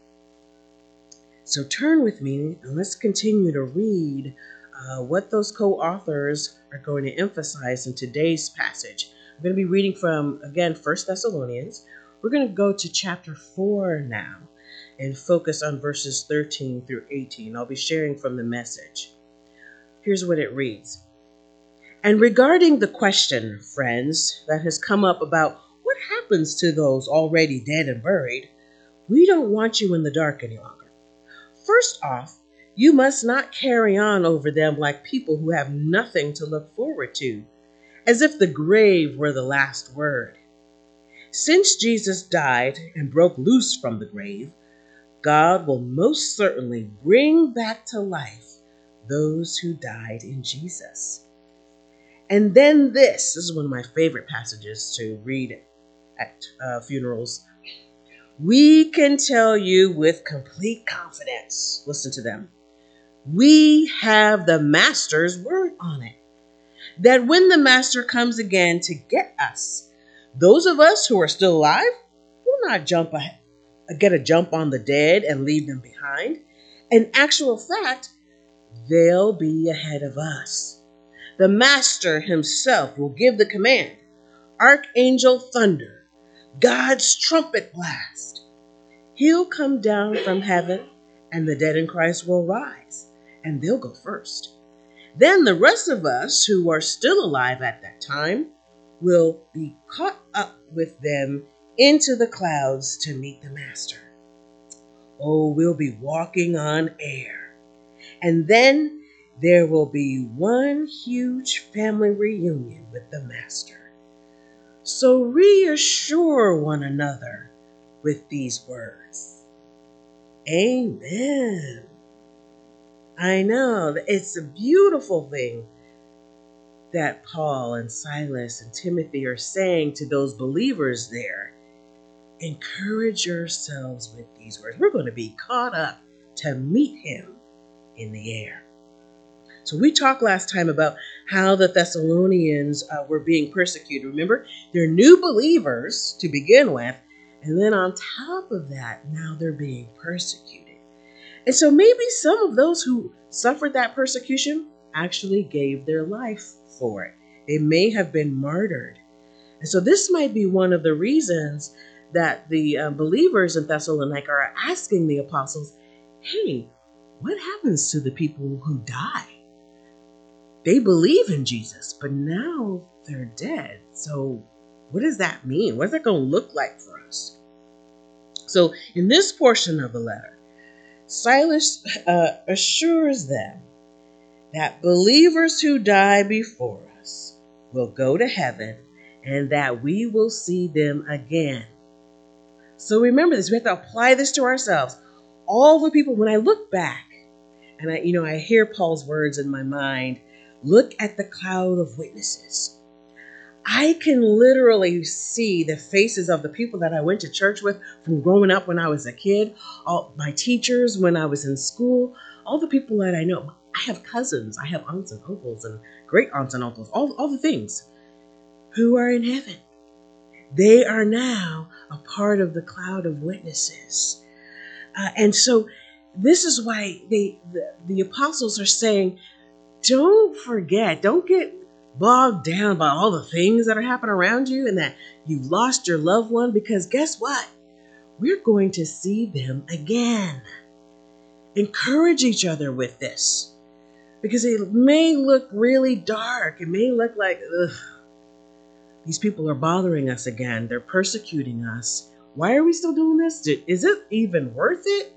So turn with me and let's continue to read what those co-authors are going to emphasize in today's passage. I'm going to be reading from, again, 1 Thessalonians. We're going to go to chapter 4 now and focus on verses 13 through 18. I'll be sharing from the Message. Here's what it reads. And regarding the question, friends, that has come up about what happens to those already dead and buried, we don't want you in the dark any longer. First off, you must not carry on over them like people who have nothing to look forward to, as if the grave were the last word. Since Jesus died and broke loose from the grave, God will most certainly bring back to life those who died in Jesus. And then this is one of my favorite passages to read at funerals. We can tell you with complete confidence, listen to them, we have the Master's word on it, that when the Master comes again to get us, those of us who are still alive will not get a jump on the dead and leave them behind. In actual fact, they'll be ahead of us. The Master himself will give the command, Archangel thunder, God's trumpet blast. He'll come down from heaven, and the dead in Christ will rise, and they'll go first. Then the rest of us who are still alive at that time will be caught up with them into the clouds to meet the Master. Oh, we'll be walking on air. And then there will be one huge family reunion with the Master. So reassure one another with these words. Amen. I know it's a beautiful thing that Paul and Silas and Timothy are saying to those believers there. Encourage yourselves with these words. We're going to be caught up to meet him in the air. So we talked last time about how the Thessalonians were being persecuted. Remember, they're new believers to begin with, and then on top of that, now they're being persecuted. And so maybe some of those who suffered that persecution actually gave their life for it. They may have been martyred. And so this might be one of the reasons that the believers in Thessalonica are asking the apostles, hey, what happens to the people who die? They believe in Jesus, but now they're dead. So what does that mean? What's that going to look like for us? So in this portion of the letter, Silas assures them that believers who die before us will go to heaven and that we will see them again. So remember this. We have to apply this to ourselves. All the people, when I look back, and I hear Paul's words in my mind, look at the cloud of witnesses. I can literally see the faces of the people that I went to church with from growing up when I was a kid, all my teachers when I was in school, all the people that I know. I have cousins, I have aunts and uncles and great aunts and uncles, all the things who are in heaven. They are now a part of the cloud of witnesses. And so this is why the apostles are saying, don't forget, don't get bogged down by all the things that are happening around you and that you've lost your loved one, because guess what? We're going to see them again. Encourage each other with this, because it may look really dark. It may look like, these people are bothering us again. They're persecuting us. Why are we still doing this? Is it even worth it?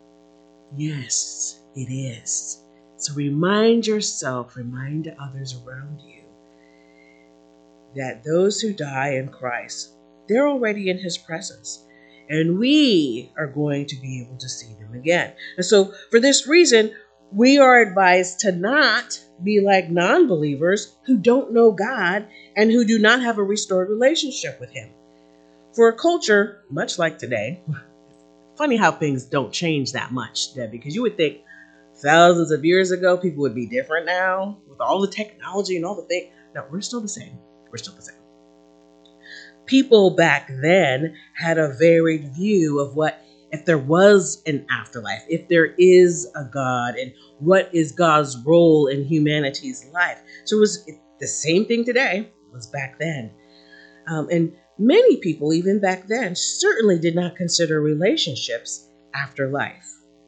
Yes, it is. So remind yourself, remind others around you that those who die in Christ, they're already in his presence. And we are going to be able to see them again. And so for this reason, we are advised to not be like non-believers who don't know God and who do not have a restored relationship with him. For a culture much like today, funny how things don't change that much, Deb, because you would think thousands of years ago, people would be different now with all the technology and all the things. No, we're still the same. We're still the same. People back then had a varied view of what, if there was an afterlife, if there is a God, and what is God's role in humanity's life. So it was the same thing today was back then. And many people, even back then, certainly did not consider relationships after life.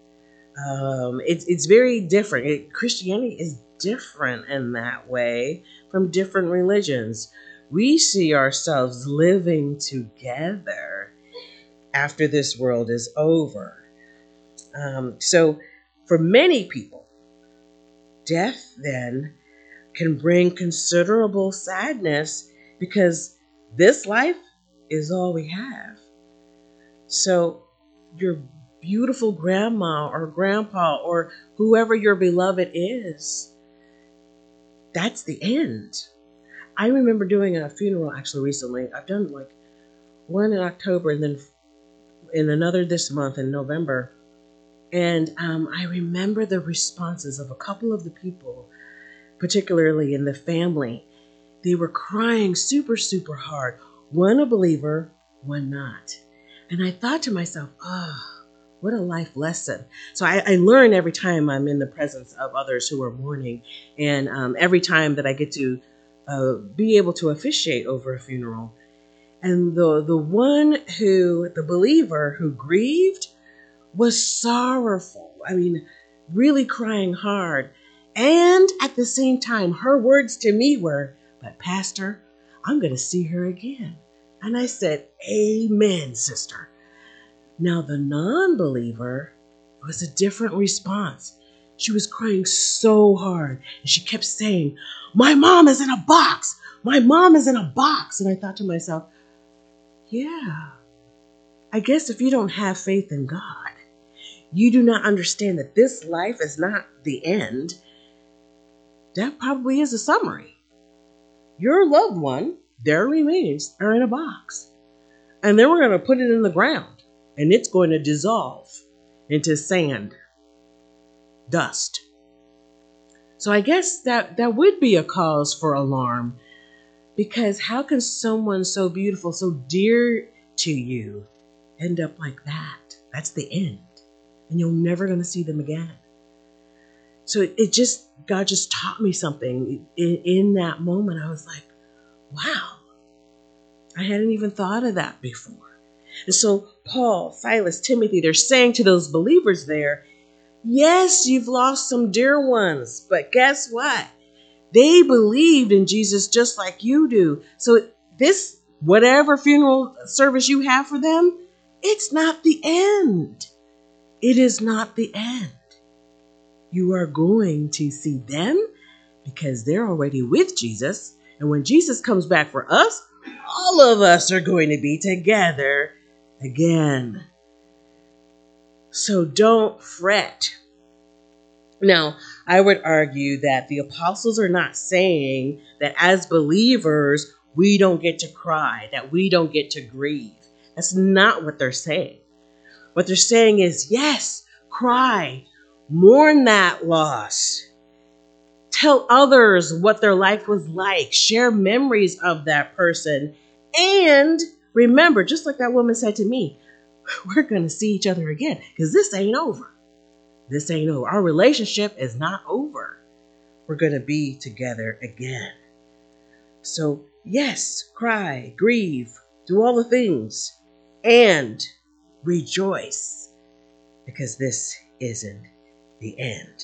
It's very different. Christianity is different in that way from different religions. We see ourselves living together after this world is over. So for many people, death then can bring considerable sadness because this life is all we have. So your beautiful grandma or grandpa or whoever your beloved is, that's the end. I remember doing a funeral actually recently. I've done like one in October and then in another this month in November. And I remember the responses of a couple of the people, particularly in the family. They were crying super, super hard. One a believer, one not. And I thought to myself, what a life lesson. So I learn every time I'm in the presence of others who are mourning. And every time that I get to be able to officiate over a funeral. And the believer who grieved was sorrowful. I mean, really crying hard. And at the same time, her words to me were, but Pastor, I'm going to see her again. And I said, amen, sister. Now the non-believer was a different response. She was crying so hard. And she kept saying, my mom is in a box. My mom is in a box. And I thought to myself, yeah, I guess if you don't have faith in God, you do not understand that this life is not the end. That probably is a summary. Your loved one, their remains are in a box. And then we're going to put it in the ground. And it's going to dissolve into sand, dust. So I guess that would be a cause for alarm. Because how can someone so beautiful, so dear to you, end up like that? That's the end. And you're never going to see them again. So God just taught me something in that moment. I was like, wow, I hadn't even thought of that before. And so Paul, Silas, Timothy, they're saying to those believers there, yes, you've lost some dear ones, but guess what? They believed in Jesus just like you do. So this, whatever funeral service you have for them, it's not the end. It is not the end. You are going to see them because they're already with Jesus. And when Jesus comes back for us, all of us are going to be together again. So don't fret. Now, I would argue that the apostles are not saying that as believers, we don't get to cry, that we don't get to grieve. That's not what they're saying. What they're saying is, yes, cry, mourn that loss. Tell others what their life was like. Share memories of that person. And remember, just like that woman said to me, we're going to see each other again because this ain't over. This ain't over. Our relationship is not over. We're going to be together again. So, yes, cry, grieve, do all the things, and rejoice because this isn't the end.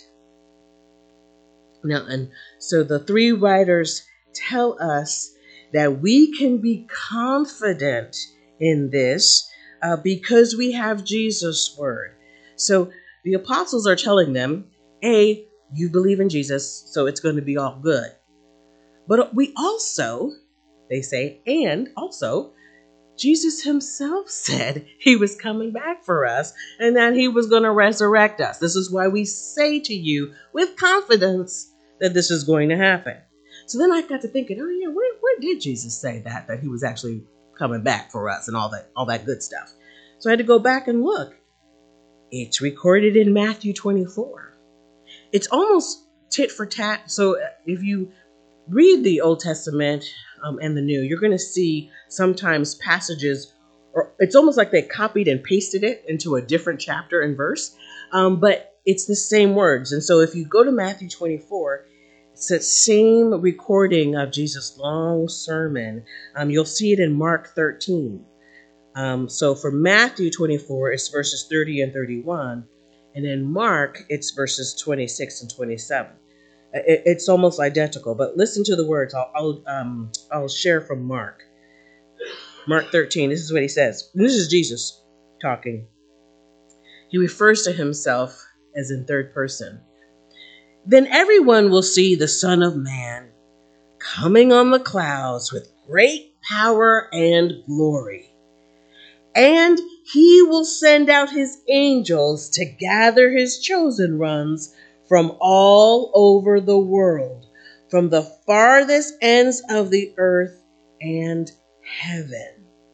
Now, and so the three writers tell us that we can be confident in this because we have Jesus' word. So the apostles are telling them, A, you believe in Jesus, so it's going to be all good. But we also, they say, and also, Jesus himself said he was coming back for us and that he was going to resurrect us. This is why we say to you with confidence that this is going to happen. So then I got to thinking, oh yeah, where did Jesus say that he was actually coming back for us and all that good stuff? So I had to go back and look. It's recorded in Matthew 24. It's almost tit for tat. So if you read the Old Testament and the New, you're going to see sometimes passages, or it's almost like they copied and pasted it into a different chapter and verse, but it's the same words. And so if you go to Matthew 24, it's that same recording of Jesus' long sermon. You'll see it in Mark 13. So for Matthew 24, it's verses 30 and 31. And in Mark, it's verses 26 and 27. It's almost identical, but listen to the words. I'll share from Mark. Mark 13, this is what he says. This is Jesus talking. He refers to himself as in third person. Then everyone will see the Son of Man coming on the clouds with great power and glory. And he will send out his angels to gather his chosen ones from all over the world, from the farthest ends of the earth and heaven.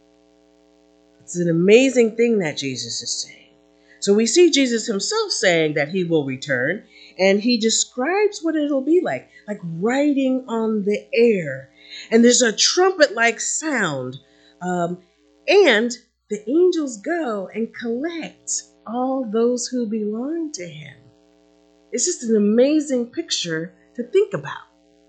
It's an amazing thing that Jesus is saying. So we see Jesus himself saying that he will return, and he describes what it'll be like riding on the air. And there's a trumpet-like sound, and the angels go and collect all those who belong to him. It's just an amazing picture to think about.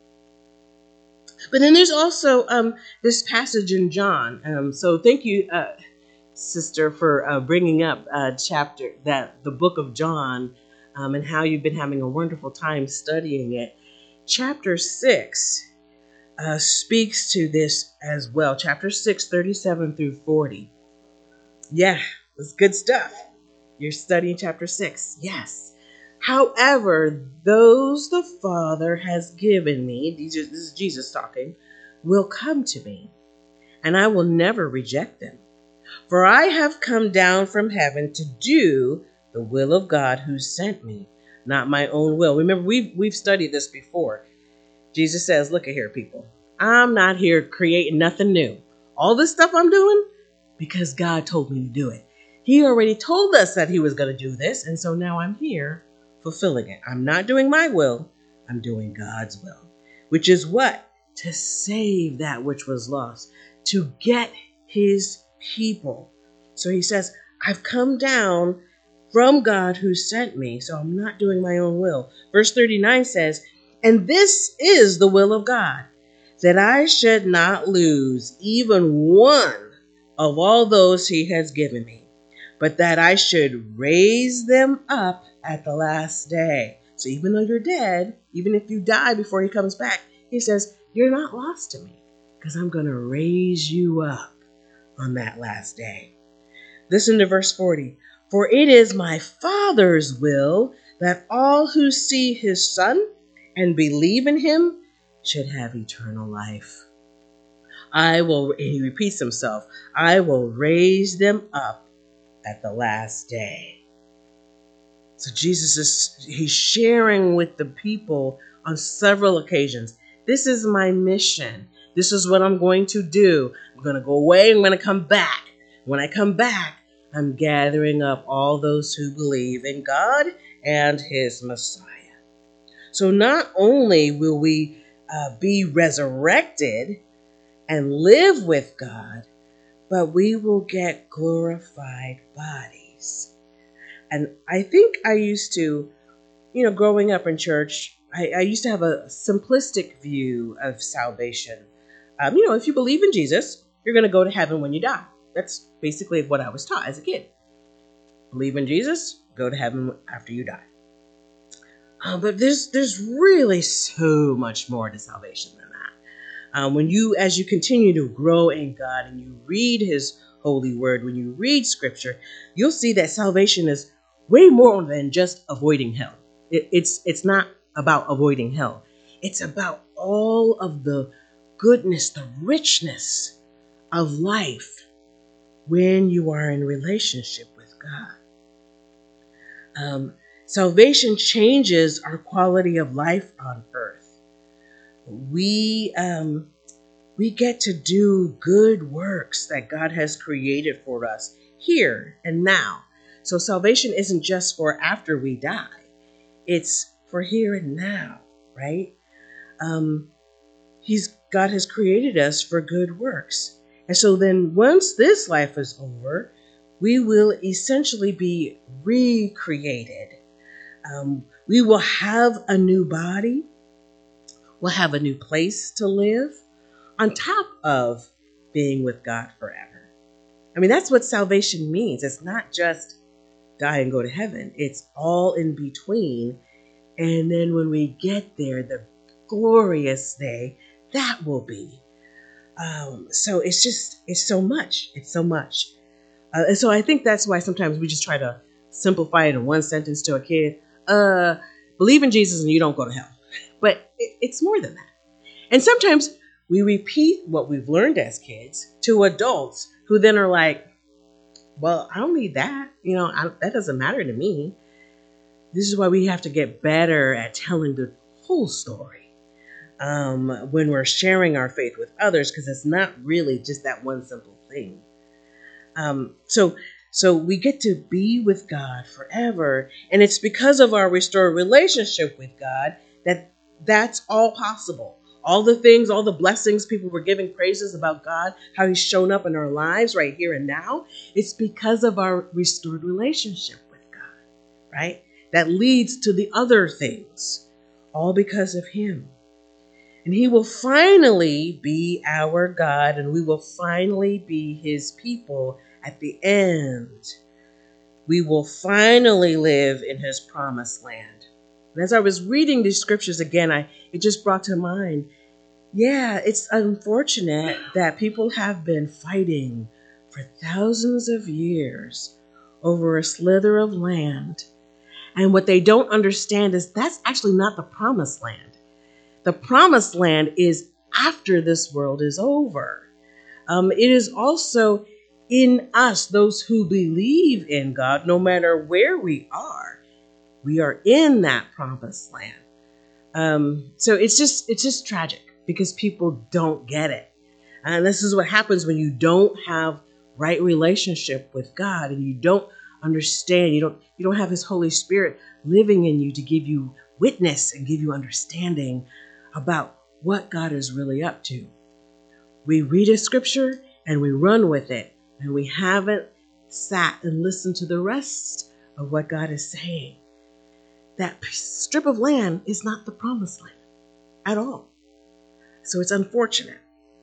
But then there's also this passage in John. So thank you, Sister, for bringing up the book of John, and how you've been having a wonderful time studying it. Chapter 6 speaks to this as well. Chapter 6, 37 through 40. Yeah, it's good stuff. You're studying chapter 6. Yes. However, those the Father has given me, this is Jesus talking, will come to me, and I will never reject them. For I have come down from heaven to do the will of God who sent me, not my own will. Remember, we've studied this before. Jesus says, look at here, people. I'm not here creating nothing new. All this stuff I'm doing, because God told me to do it. He already told us that he was going to do this, and so now I'm here fulfilling it. I'm not doing my will. I'm doing God's will, which is what? To save that which was lost, to get his people. So he says, I've come down from God who sent me, so I'm not doing my own will. Verse 39 says, and this is the will of God, that I should not lose even one of all those he has given me, but that I should raise them up at the last day. So even though you're dead, even if you die before he comes back, he says, you're not lost to me, because I'm going to raise you up on that last day. Listen to verse 40. For it is my Father's will that all who see his Son and believe in him should have eternal life. he repeats himself, I will raise them up at the last day. So he's sharing with the people on several occasions. This is my mission. This is what I'm going to do. I'm going to go away. I'm going to come back. When I come back, I'm gathering up all those who believe in God and his Messiah. So not only will we be resurrected and live with God, but we will get glorified bodies. And I think I used to, growing up in church, I used to have a simplistic view of salvation. If you believe in Jesus, you're going to go to heaven when you die. That's basically what I was taught as a kid. Believe in Jesus, go to heaven after you die. But there's really so much more to salvation than that. As you continue to grow in God and you read his holy word, when you read scripture, you'll see that salvation is way more than just avoiding hell. It's not about avoiding hell. It's about all of the goodness, the richness of life when you are in relationship with God. Salvation changes our quality of life on earth. We get to do good works that God has created for us here and now. So salvation isn't just for after we die. It's for here and now, right? God has created us for good works. And so then once this life is over, we will essentially be recreated. We will have a new body. We'll have a new place to live on top of being with God forever. I mean, that's what salvation means. It's not just die and go to heaven. It's all in between. And then when we get there, the glorious day, that will be. So it's so much. It's so much. And so I think that's why sometimes we just try to simplify it in one sentence to a kid. Believe in Jesus and you don't go to hell. But it's more than that. And sometimes we repeat what we've learned as kids to adults who then are like, well, I don't need that. That doesn't matter to me. This is why we have to get better at telling the whole story when we're sharing our faith with others, because it's not really just that one simple thing. So we get to be with God forever. And it's because of our restored relationship with God that's all possible. All the things, all the blessings people were giving praises about God, how he's shown up in our lives right here and now. It's because of our restored relationship with God, right? That leads to the other things, all because of him. And he will finally be our God, and we will finally be his people at the end. We will finally live in his promised land. And as I was reading these scriptures again, it just brought to mind, it's unfortunate that people have been fighting for thousands of years over a slither of land. And what they don't understand is that's actually not the promised land. The promised land is after this world is over. It is also in us, those who believe in God, no matter where we are in that promised land. So it's just tragic because people don't get it. And this is what happens when you don't have right relationship with God and you don't understand, you don't have his Holy Spirit living in you to give you witness and give you understanding about what God is really up to. We read a scripture and we run with it, and we haven't sat and listened to the rest of what God is saying. That strip of land is not the promised land at all. So it's unfortunate.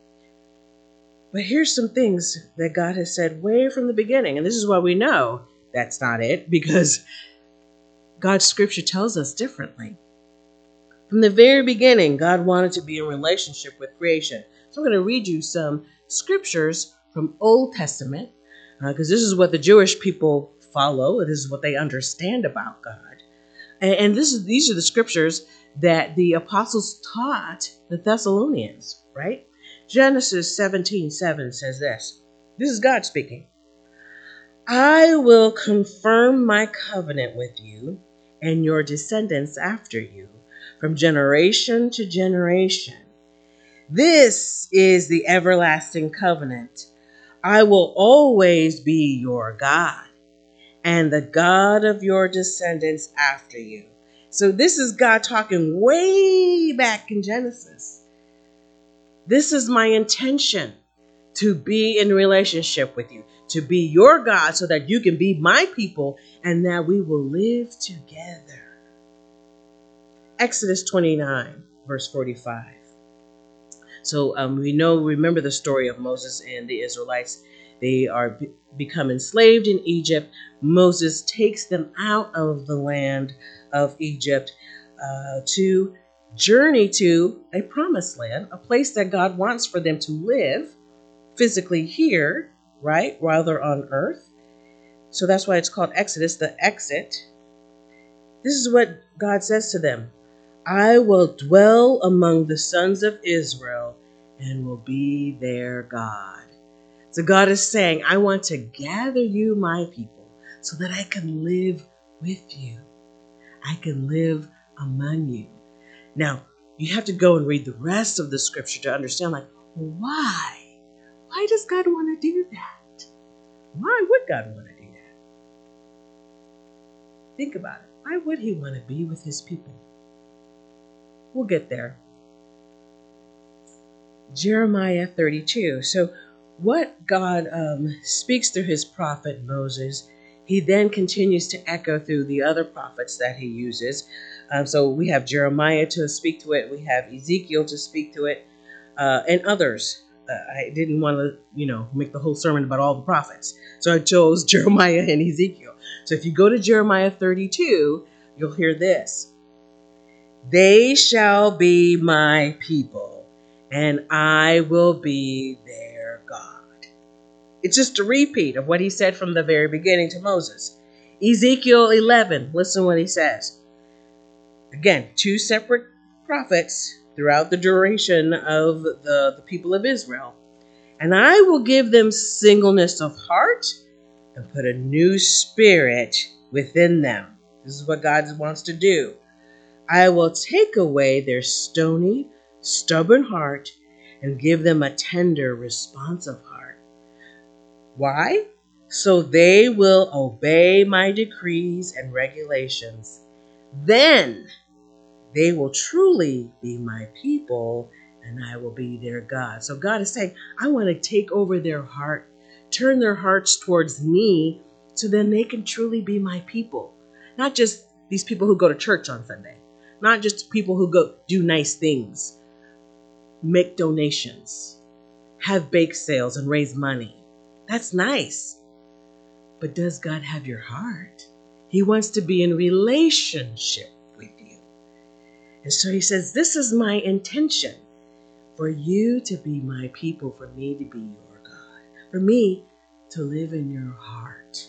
But here's some things that God has said way from the beginning. And this is why we know that's not it, because God's scripture tells us differently. From the very beginning, God wanted to be in relationship with creation. So I'm going to read you some scriptures from Old Testament, because this is what the Jewish people follow. This is what they understand about God. And these are the scriptures that the apostles taught the Thessalonians, right? Genesis 17:7 says this. This is God speaking. I will confirm my covenant with you and your descendants after you from generation to generation. This is the everlasting covenant. I will always be your God and the God of your descendants after you. So this is God talking way back in Genesis. This is my intention, to be in relationship with you, to be your God so that you can be my people and that we will live together. Exodus 29, verse 45. So remember the story of Moses and the Israelites. They are become enslaved in Egypt. Moses takes them out of the land of Egypt to journey to a promised land, a place that God wants for them to live physically here, right, while they're on earth. So that's why it's called Exodus, the exit. This is what God says to them. I will dwell among the sons of Israel and will be their God. So God is saying, I want to gather you, my people, so that I can live with you. I can live among you. Now, you have to go and read the rest of the scripture to understand, like, why? Why does God want to do that? Why would God want to do that? Think about it. Why would he want to be with his people? We'll get there. Jeremiah 32. So what God speaks through his prophet Moses, he then continues to echo through the other prophets that he uses. So we have Jeremiah to speak to it. We have Ezekiel to speak to it, and others. I didn't want to, make the whole sermon about all the prophets. So I chose Jeremiah and Ezekiel. So if you go to Jeremiah 32, you'll hear this. They shall be my people, and I will be their God. It's just a repeat of what he said from the very beginning to Moses. Ezekiel 11, listen what he says. Again, two separate prophets throughout the duration of the people of Israel. And I will give them singleness of heart and put a new spirit within them. This is what God wants to do. I will take away their stony, stubborn heart and give them a tender, responsive heart. Why? So they will obey my decrees and regulations. Then they will truly be my people and I will be their God. So God is saying, I want to take over their heart, turn their hearts towards me so then they can truly be my people. Not just these people who go to church on Sunday. Not just people who go do nice things, make donations, have bake sales and raise money. That's nice. But does God have your heart? He wants to be in relationship with you. And so he says, this is my intention, for you to be my people, for me to be your God, for me to live in your heart.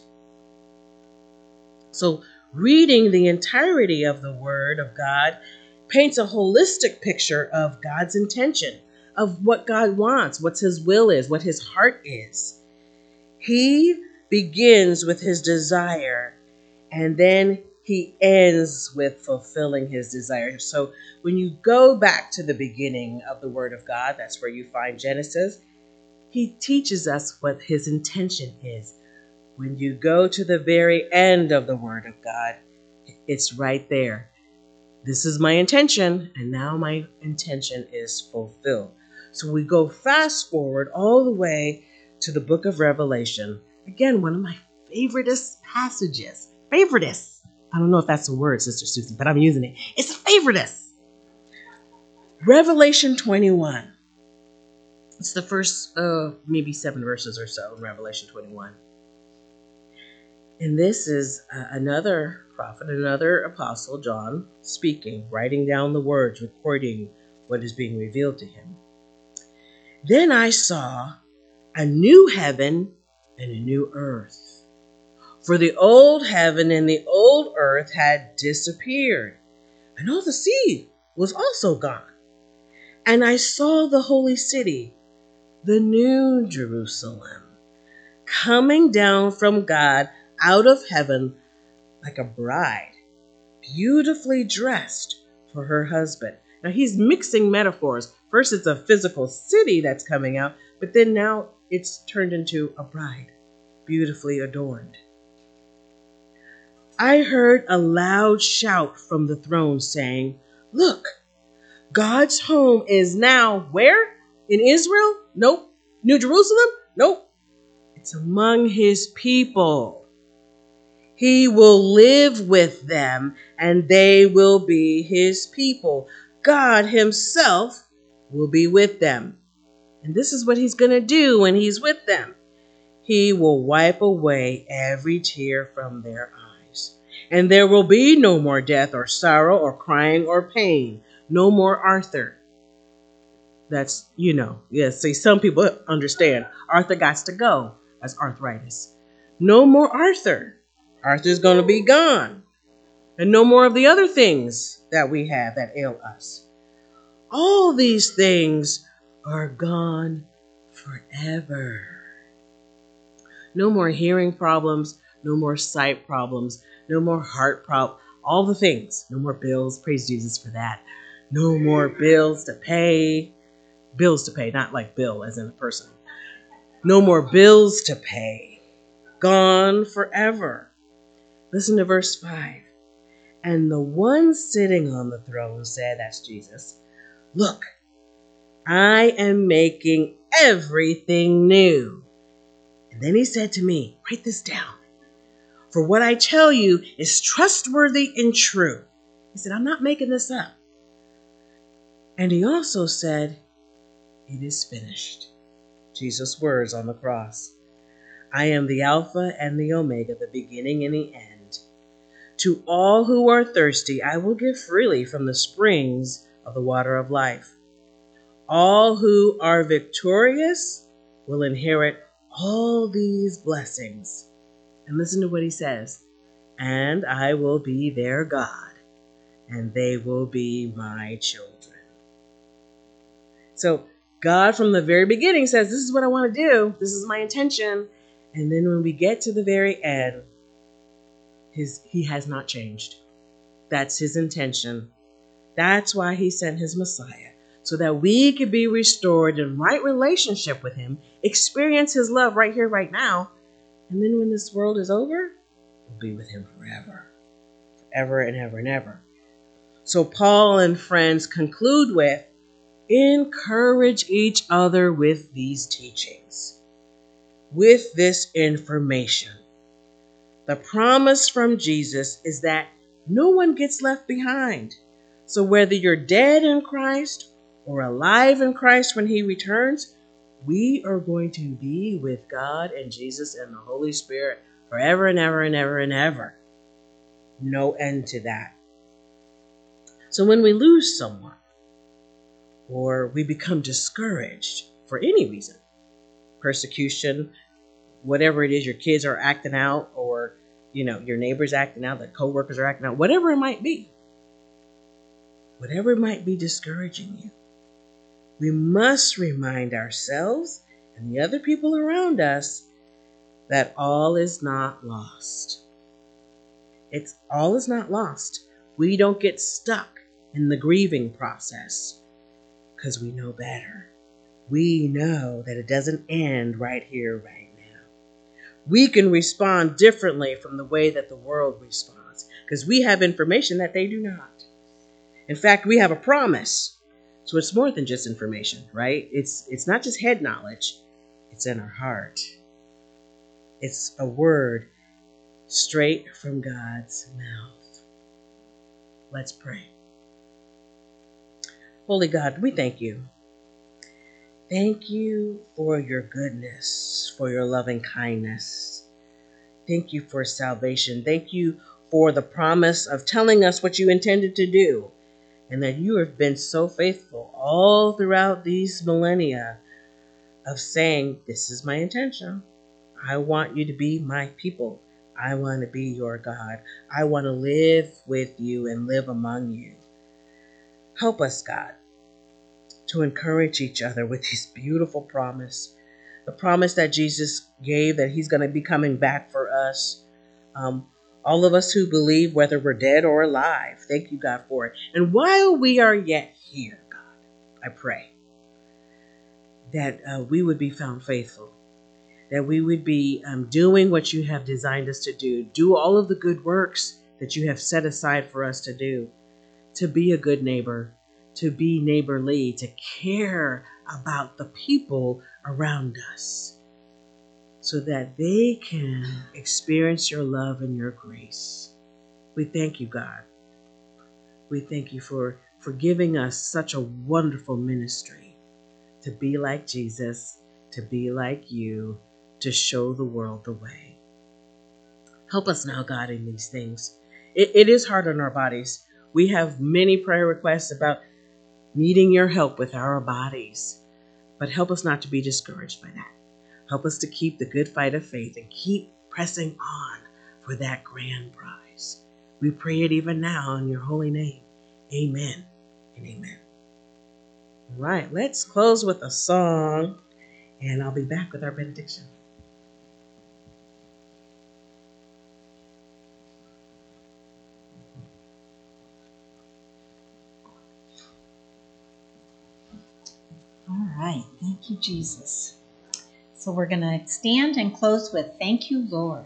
So reading the entirety of the Word of God paints a holistic picture of God's intention, of what God wants, what his will is, what his heart is. He begins with his desire, and then he ends with fulfilling his desire. So when you go back to the beginning of the Word of God, that's where you find Genesis, he teaches us what his intention is. When you go to the very end of the Word of God, it's right there. This is my intention, and now my intention is fulfilled. So we go fast forward all the way to the book of Revelation. Again, one of my favoritist passages. Favoritist. I don't know if that's a word, Sister Susie, but I'm using it. It's a favoritist. Revelation 21. It's the first, maybe 7 verses or so in Revelation 21. And this is another prophet, another apostle, John, speaking, writing down the words, recording what is being revealed to him. Then I saw a new heaven and a new earth. For the old heaven and the old earth had disappeared, and all the sea was also gone. And I saw the holy city, the New Jerusalem, coming down from God out of heaven like a bride, beautifully dressed for her husband. Now he's mixing metaphors. First it's a physical city that's coming out, but then now it's turned into a bride, beautifully adorned. I heard a loud shout from the throne saying, "Look, God's home is now where? In Israel? Nope. New Jerusalem? Nope. It's among his people. He will live with them, and they will be his people. God himself will be with them." And this is what he's going to do when he's with them. He will wipe away every tear from their eyes. And there will be no more death or sorrow or crying or pain. No more Arthur. That's, yes, see, some people understand. Arthur got to go. That's arthritis. No more Arthur. Arthur's going to be gone. And no more of the other things that we have that ail us. All these things are gone forever. No more hearing problems, no more sight problems, no more heart problems, all the things. No more bills. Praise Jesus for that. No more bills to pay. Bills to pay, not like bill as in a person. No more bills to pay. Gone forever. Listen to verse 5. And the one sitting on the throne said, that's Jesus, "Look, I am making everything new." And then he said to me, write this down. "For what I tell you is trustworthy and true." He said, I'm not making this up. And he also said, "It is finished." Jesus' words on the cross. "I am the Alpha and the Omega, the beginning and the end. To all who are thirsty, I will give freely from the springs of the water of life. All who are victorious will inherit all these blessings." And listen to what he says. "And I will be their God, and they will be my children." So God from the very beginning says, this is what I want to do. This is my intention. And then when we get to the very end, he has not changed. That's his intention. That's why he sent his Messiah, so that we could be restored in right relationship with him, experience his love right here, right now. And then when this world is over, we'll be with him forever. Forever and ever and ever. So Paul and friends conclude with, encourage each other with these teachings, with this information. The promise from Jesus is that no one gets left behind. So whether you're dead in Christ or alive in Christ when he returns, we are going to be with God and Jesus and the Holy Spirit forever and ever and ever and ever. No end to that. So when we lose someone, or we become discouraged for any reason, persecution, whatever it is, your kids are acting out, or your neighbor's acting out, the coworkers are acting out, whatever it might be discouraging you, we must remind ourselves and the other people around us that all is not lost. All is not lost. We don't get stuck in the grieving process because we know better. We know that it doesn't end right here, right now. We can respond differently from the way that the world responds because we have information that they do not. In fact, we have a promise. So it's more than just information, right? It's not just head knowledge. It's in our heart. It's a word straight from God's mouth. Let's pray. Holy God, we thank you. Thank you for your goodness, for your loving kindness. Thank you for salvation. Thank you for the promise of telling us what you intended to do, and that you have been so faithful all throughout these millennia of saying, this is my intention. I want you to be my people. I want to be your God. I want to live with you and live among you. Help us, God, to encourage each other with this beautiful promise. The promise that Jesus gave that he's going to be coming back for us. All of us who believe, whether we're dead or alive. Thank you, God, for it. And while we are yet here, God, I pray that we would be found faithful, that we would be doing what you have designed us to do all of the good works that you have set aside for us to do, to be a good neighbor, to be neighborly, to care about the people around us so that they can experience your love and your grace. We thank you, God. We thank you for giving us such a wonderful ministry to be like Jesus, to be like you, to show the world the way. Help us now, God, in these things. It is hard on our bodies. We have many prayer requests about needing your help with our bodies. But help us not to be discouraged by that. Help us to keep the good fight of faith and keep pressing on for that grand prize. We pray it even now in your holy name. Amen and amen. All right, let's close with a song, and I'll be back with our benediction. All right. Thank you, Jesus. So we're going to stand and close with thank you, Lord.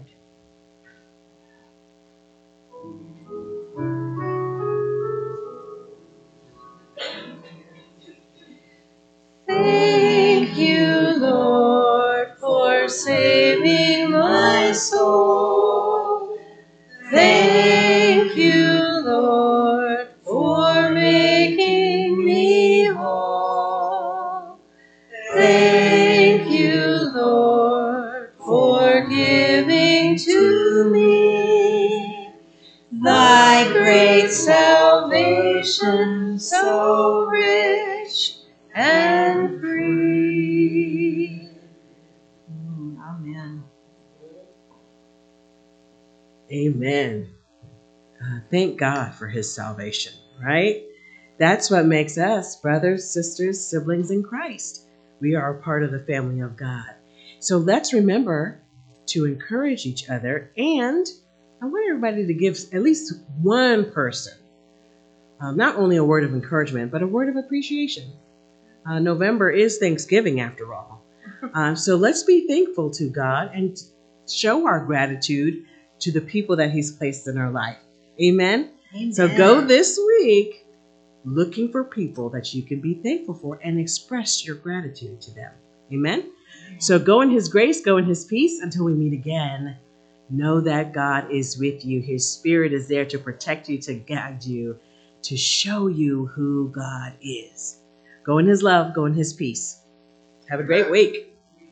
Thank you, Lord, for saving my soul. Thank you, Lord, for making me whole. Thank you, Lord, for giving to me thy great salvation, so rich and free. Amen. Amen. Thank God for his salvation, right? That's what makes us brothers, sisters, siblings in Christ. We are a part of the family of God. So let's remember to encourage each other. And I want everybody to give at least one person, not only a word of encouragement, but a word of appreciation. November is Thanksgiving after all. So let's be thankful to God and show our gratitude to the people that he's placed in our life. Amen? Amen. So go this week looking for people that you can be thankful for and express your gratitude to them. Amen? So go in his grace, go in his peace until we meet again. Know that God is with you. His Spirit is there to protect you, to guide you, to show you who God is. Go in his love, go in his peace. Have a great week.